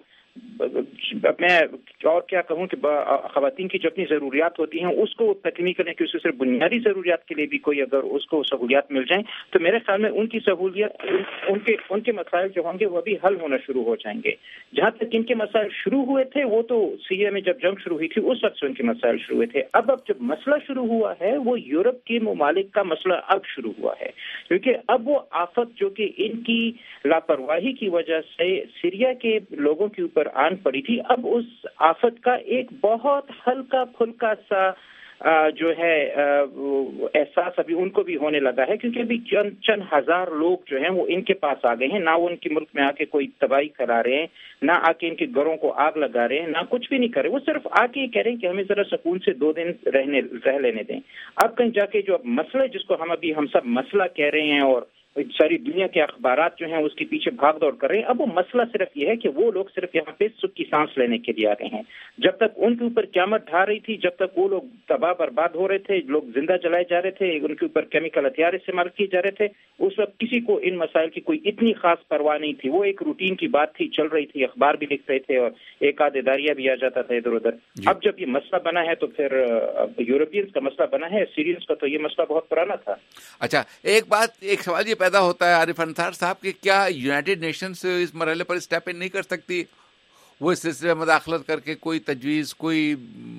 میں اور کیا کہوں کہ خواتین کی جو اپنی ضروریات ہوتی ہیں اس کو تکمیل کرنے کی، اس صرف بنیادی ضروریات کے لیے بھی کوئی اگر اس کو سہولیات مل جائیں تو میرے خیال میں ان کی سہولیات ان کے ان کے مسائل جو ہوں گے وہ بھی حل ہونا شروع ہو جائیں گے. جہاں تک ان کے مسائل شروع ہوئے تھے وہ تو سیریا میں جب جنگ شروع ہوئی تھی اس وقت سے ان کے مسائل شروع ہوئے تھے. اب اب جب مسئلہ شروع ہوا ہے وہ یورپ کے ممالک کا مسئلہ اب شروع ہوا ہے، کیونکہ اب وہ آفت جو کہ ان کی لاپرواہی کی وجہ سے سیریا کے لوگوں کے اوپر آن پڑی تھی، اب اس آفت کا ایک بہت ہلکا پھلکا سا جو ہے احساس ابھی ان کو بھی ہونے لگا ہے، کیونکہ ابھی چند چند ہزار لوگ جو ہیں وہ ان کے پاس آ گئے ہیں. نہ وہ ان کے ملک میں آ کے کوئی تباہی کرا رہے ہیں، نہ آ کے ان کے گھروں کو آگ لگا رہے ہیں، نہ کچھ بھی نہیں کر رہے. وہ صرف آ کے یہ کہہ رہے ہیں کہ ہمیں ذرا سکون سے دو دن رہنے رہ لینے دیں. اب کہیں جا کے جو اب مسئلہ جس کو ہم ابھی ہم سب مسئلہ کہہ رہے ہیں اور ساری دنیا کے اخبارات جو ہیں اس کے پیچھے بھاگ دوڑ کر رہے ہیں، اب وہ مسئلہ صرف یہ ہے کہ وہ لوگ صرف یہاں پہ سکھ کی سانس لینے کے لیے آ گئے ہیں. جب تک ان کے اوپر قیامت ڈھا رہی تھی، جب تک وہ لوگ تباہ برباد ہو رہے تھے، لوگ زندہ جلائے جا رہے تھے، ان کے اوپر کیمیکل ہتھیار استعمال کیے جا رہے تھے، اس وقت کسی کو ان مسائل کی کوئی اتنی خاص پرواہ نہیں تھی. وہ ایک روٹین کی بات تھی، چل رہی تھی، اخبار بھی لکھ رہے تھے اور ایک آدھ اداریہ بھی آ جاتا تھا ادھر ادھر. اب جب یہ مسئلہ بنا ہے تو پھر یورپینز کا مسئلہ بنا ہے، سیریز کا تو یہ مسئلہ بہت پرانا تھا. اچھا، ایک بات ایک سوال یہ پیدا ہوتا ہے عارف انصار صاحب کہ کیا یونائٹڈ نیشنز اس مرحلے پر اسٹیپ ان نہیں کر سکتی؟ وہ اس سلسلے میں مداخلت کر کے کوئی تجویز، کوئی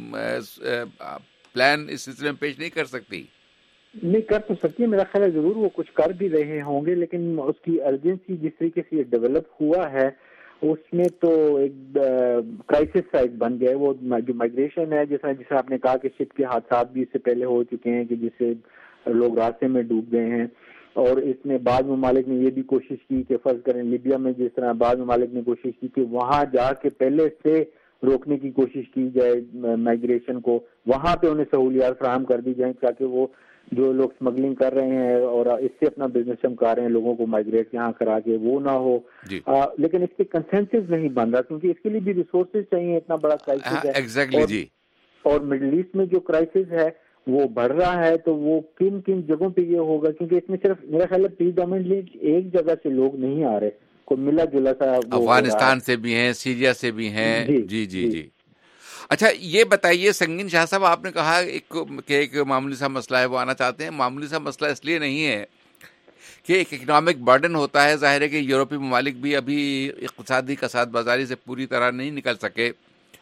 پلان اس سلسلے میں پیش نہیں کر سکتی؟ نہیں کر تو سکتی ہے، میرا خیال ہے ضرور وہ کچھ کر بھی رہے ہوں گے، لیکن اس کی ارجنسی جس طریقے سے یہ ڈیولپ ہوا ہے اس میں تو ایک کرائسس سائٹ بن گیا ہے. وہ جو مائگریشن ہے، جیسا جیسا آپ نے کہا کہ شپ کے حادثات بھی اس سے پہلے ہو چکے ہیں کہ جس سے لوگ راستے میں ڈوب گئے ہیں، اور اس میں بعض ممالک نے یہ بھی کوشش کی کہ فرض کریں لیبیا میں جس طرح بعض ممالک نے کوشش کی کہ وہاں جا کے پہلے سے روکنے کی کوشش کی جائے مائگریشن کو، وہاں پہ انہیں سہولیات فراہم کر دی جائیں تاکہ وہ جو لوگ اسمگلنگ کر رہے ہیں اور اس سے اپنا بزنس چمکا رہے ہیں لوگوں کو مائگریٹ یہاں کرا کے وہ نہ ہو. آ, لیکن اس پہ کنسنسس نہیں بن رہا کیونکہ اس کے لیے بھی ریسورسز چاہیے، اتنا بڑا کرائسس ہے. ایگزیکٹلی جی. اور مڈل ایسٹ میں جو کرائسس ہے وہ بڑھ رہا ہے تو وہ کن کن جگہوں پہ یہ ہوگا، کیونکہ اس میں صرف میرا خیال ہے پریڈومینٹلی ایک جگہ سے لوگ نہیں آ رہے، کوئی ملا جلا سا افغانستان سے بھی ہیں، سیریا سے بھی ہیں. جی جی جی, جی. اچھا یہ بتائیے سنگین شاہ صاحب، آپ نے کہا ایک کہ ایک معمولی سا مسئلہ ہے وہ آنا چاہتے ہیں. معمولی سا مسئلہ اس لیے نہیں ہے کہ ایک اکنامک برڈن ہوتا ہے. ظاہر ہے کہ یورپی ممالک بھی ابھی اقتصادی کساد بازاری سے پوری طرح نہیں نکل سکے،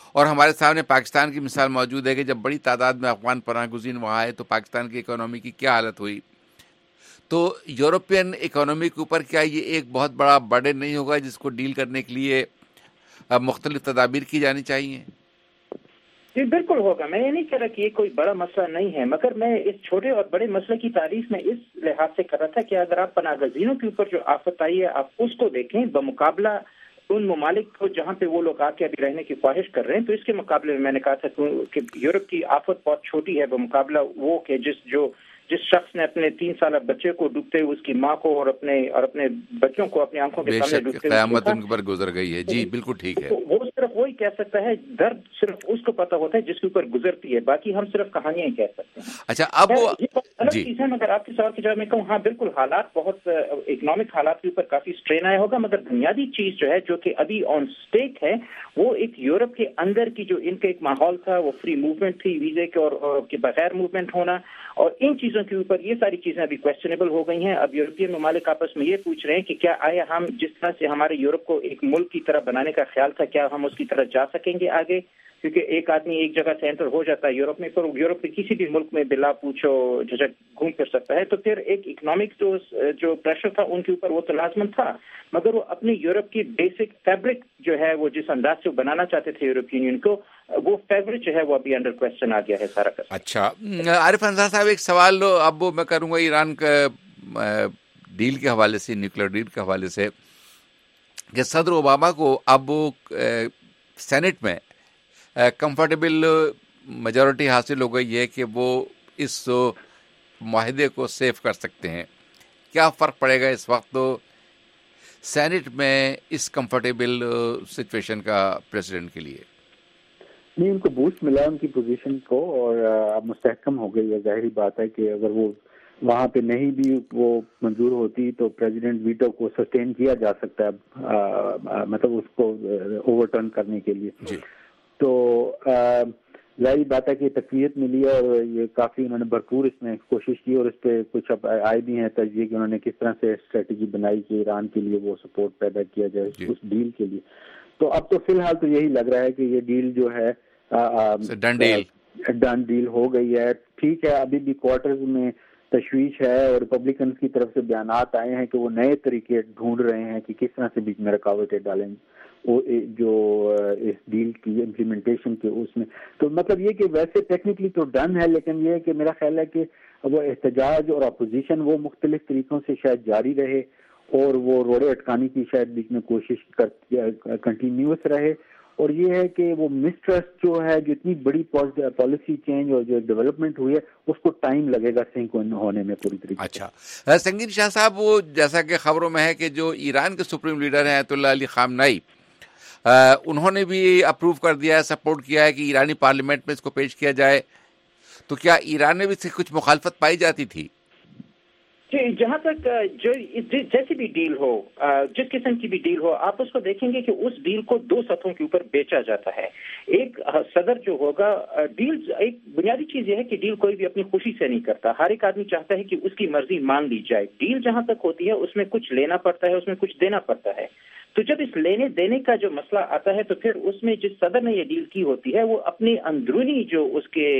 اور ہمارے سامنے پاکستان کی مثال موجود ہے کہ جب بڑی تعداد میں افغان پناہ گزین وہاں آئے تو پاکستان کی اکانومی کی کیا حالت ہوئی. تو یورپین اکانومی کے اوپر کیا یہ ایک بہت بڑا برڈن نہیں ہوگا جس کو ڈیل کرنے کے لیے مختلف تدابیر کی جانی چاہیے؟ جی بالکل ہوگا. میں یہ نہیں کہہ رہا کہ یہ کوئی بڑا مسئلہ نہیں ہے، مگر میں اس چھوٹے اور بڑے مسئلے کی تعریف میں اس لحاظ سے کر رہا تھا کہ اگر آپ پناہ گزینوں کے اوپر جو آفت آئی ہے آپ اس کو دیکھیں بمقابلہ ان ممالک کو جہاں پہ وہ لوگ آ کے ابھی رہنے کی خواہش کر رہے ہیں، تو اس کے مقابلے میں میں نے کہا تھا کہ یورپ کی آفت بہت چھوٹی ہے بمقابلہ وہ کہ جس جو جس شخص نے اپنے تین سالہ بچے کو ڈوبتے ہوئے اس کی ماں کو اور اپنے اور اپنے بچوں کو اپنی آنکھوں کے سامنے ڈوبتے ہوئے قیامت ان پر گزر گئی ہے. جی بالکل ٹھیک ہے. وہ صرف وہی کہہ سکتا ہے، درد صرف اس کو پتہ ہوتا ہے جس کے اوپر گزرتی ہے، باقی ہم صرف کہانیاں ہی کہہ سکتے ہیں. اچھا اب وہ الگ چیز ہے، مگر آپ کے سوال کے جواب میں کہوں ہاں بالکل حالات بہت اکنامک حالات کے اوپر کافی اسٹرین آیا ہوگا، مگر بنیادی چیز جو ہے جو کہ ابھی آن اسٹیک ہے وہ ایک یورپ کے اندر کی جو ان کا ایک ماحول تھا، وہ فری موومنٹ تھی، ویزے کے اور کے بغیر موومنٹ ہونا، اور ان چیزوں کے اوپر یہ ساری چیزیں ابھی کویسچنیبل ہو گئی ہیں. اب یورپین ممالک آپس میں یہ پوچھ رہے ہیں کہ کیا آیا ہم جس طرح سے ہمارے یورپ کو ایک ملک کی طرح بنانے کا خیال تھا کیا ہم اس کی طرح جا سکیں گے آگے، کیونکہ ایک آدمی ایک جگہ سے انٹر ہو جاتا ہے یورپ میں، پر یورپ کے کسی بھی ملک میں بلا پوچھو جھجک گھوم پھر سکتا ہے. تو پھر ایک اکنامک جو جو پریشر تھا ان کے اوپر وہ تو لازمن تھا، مگر وہ اپنے یورپ کی بیسک فیبرک جو ہے وہ جس انداز سے بنانا چاہتے تھے یورپین یونین کو، وہ فیبرک جو ہے وہ ابھی انڈر کویسچن آ گیا ہے سارا کا. اچھا عارف انصار صاحب، ایک سوال اب میں کروں گا ایران کا ڈیل کے حوالے سے، نیوکلیر ڈیل کے حوالے سے، کہ صدر اوباما کو اب سینٹ میں کمفرٹیبل میجورٹی حاصل ہو گئی ہے کہ وہ اس معاہدے کو سیو کر سکتے ہیں. کیا فرق پڑے گا اس وقت سینٹ میں اس کمفرٹیبل سچویشن کا پریزیڈنٹ کے لیے؟ نہیں، ان کو بوسٹ ملا ان کی پوزیشن کو اور اب مستحکم ہو گئی ہے. ظاہری بات ہے کہ اگر وہ وہاں پہ نہیں بھی وہ منظور ہوتی تو پریزیڈنٹ ویٹو کو سسٹین کیا جا سکتا ہے، مطلب اس کو اوور ٹرن کرنے کے لیے. جی تو ظاہری بات ہے کہ تقویت ملی ہے اور یہ کافی انہوں نے بھرپور اس میں کوشش کی، اور اس پہ کچھ اب آئے بھی ہیں تجزیے کہ انہوں نے کس طرح سے اسٹریٹجی بنائی کہ ایران کے لیے وہ سپورٹ پیدا کیا جائے جی. اس ڈیل کے لیے. تو اب تو فی الحال تو یہی لگ رہا ہے کہ یہ ڈیل جو ہے ڈن ڈیل ڈن ڈیل ہو گئی ہے. ٹھیک ہے، ابھی بھی کوارٹرز میں تشویش ہے اور ریپبلکنز کی طرف سے بیانات آئے ہیں کہ وہ نئے طریقے ڈھونڈ رہے ہیں کہ کس طرح سے بیچ میں رکاوٹیں ڈالیں وہ جو اس ڈیل کی امپلیمنٹیشن کے اس میں. تو مطلب یہ کہ ویسے ٹیکنیکلی تو ڈن ہے، لیکن یہ ہے کہ میرا خیال ہے کہ وہ احتجاج اور اپوزیشن وہ مختلف طریقوں سے شاید جاری رہے اور وہ روڑے اٹکانے کی شاید بیچ میں کوشش کنٹینیوس رہے. اور یہ ہے کہ وہ مسٹرسٹ جو ہے جو اتنی بڑی پالیسی چینج اور جو ڈیولپمنٹ ہوئی ہے اس کو ٹائم لگے گا سنک ہونے میں پوری طریقے. اچھا سنگین شاہ صاحب، وہ جیسا کہ خبروں میں ہے کہ جو ایران کے سپریم لیڈر ہیں آیت اللہ علی خامنائی، انہوں نے بھی اپروو کر دیا ہے، سپورٹ کیا ہے کہ ایرانی پارلیمنٹ میں اس کو پیش کیا جائے. تو کیا ایران میں بھی سے کچھ مخالفت پائی جاتی تھی؟ جی، جہاں تک جو جیسی بھی ڈیل ہو، جس قسم کی بھی ڈیل ہو، آپ اس کو دیکھیں گے کہ اس ڈیل کو دو سطحوں کے اوپر بیچا جاتا ہے. ایک صدر جو ہوگا، ڈیل ایک بنیادی چیز یہ ہے کہ ڈیل کوئی بھی اپنی خوشی سے نہیں کرتا، ہر ایک آدمی چاہتا ہے کہ اس کی مرضی مان لی جائے. ڈیل جہاں تک ہوتی ہے اس میں کچھ لینا پڑتا ہے، اس میں کچھ دینا پڑتا ہے. تو جب اس لینے دینے کا جو مسئلہ آتا ہے تو پھر اس میں جس صدر نے یہ ڈیل کی ہوتی ہے وہ اپنی اندرونی جو اس کے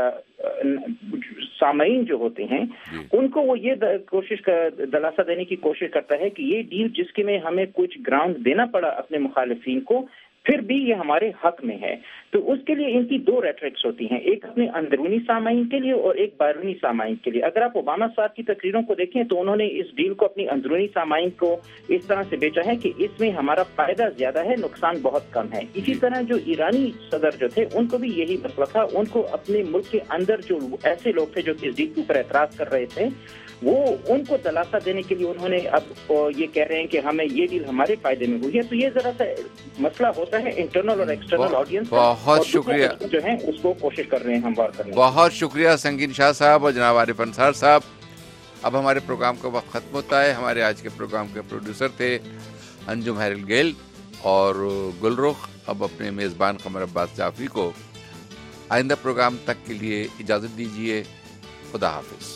سامعین جو ہوتے ہیں ان کو وہ یہ کوشش دلاسا دینے کی کوشش کرتا ہے کہ یہ ڈیل جس کے میں ہمیں کچھ گراؤنڈ دینا پڑا اپنے مخالفین کو، پھر بھی یہ ہمارے حق میں ہے. تو اس کے لیے ان کی دو ریٹرکس ہوتی ہیں، ایک اپنے اندرونی سامعین کے لیے اور ایک بیرونی سامعین کے لیے. اگر آپ اوباما صاحب کی تقریروں کو دیکھیں تو انہوں نے اس ڈیل کو اپنی اندرونی سامعین کو اس طرح سے بیچا ہے کہ اس میں ہمارا فائدہ زیادہ ہے، نقصان بہت کم ہے. اسی طرح جو ایرانی صدر جو تھے ان کو بھی یہی مسئلہ تھا. ان کو اپنے ملک کے اندر جو ایسے لوگ تھے جو اس ڈیل کے اوپر اعتراض کر رہے تھے، وہ ان کو دلاسا دینے کے لیے انہوں نے اب یہ کہہ رہے ہیں کہ ہمیں یہ ڈیل ہمارے فائدے میں ہوئی ہے. تو یہ ذرا سا مسئلہ ہوتا ہے انٹرنل اور ایکسٹرنل آڈینس. بہت شکریہ جو ہے اس کو کوشش کر رہے ہیں ہموار کرنے. بہت شکریہ سنگین شاہ صاحب اور جناب عارف انصار صاحب. اب ہمارے پروگرام کا وقت ختم ہوتا ہے. ہمارے آج کے پروگرام کے پروڈیوسر تھے انجم ہیرل گیل اور گل رخ. اب اپنے میزبان قمر عباس جعفری کو آئندہ پروگرام تک کے لیے اجازت دیجیے. خدا حافظ.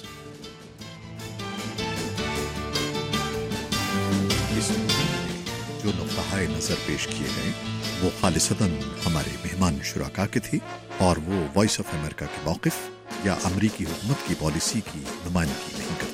جو نقطۂ نظر پیش کیے گئے وہ خالصتاً ہمارے مہمان شرکا کے تھے اور وہ وائس آف امریکہ کے موقف یا امریکی حکومت کی پالیسی کی نمائندگی نہیں کرتے۔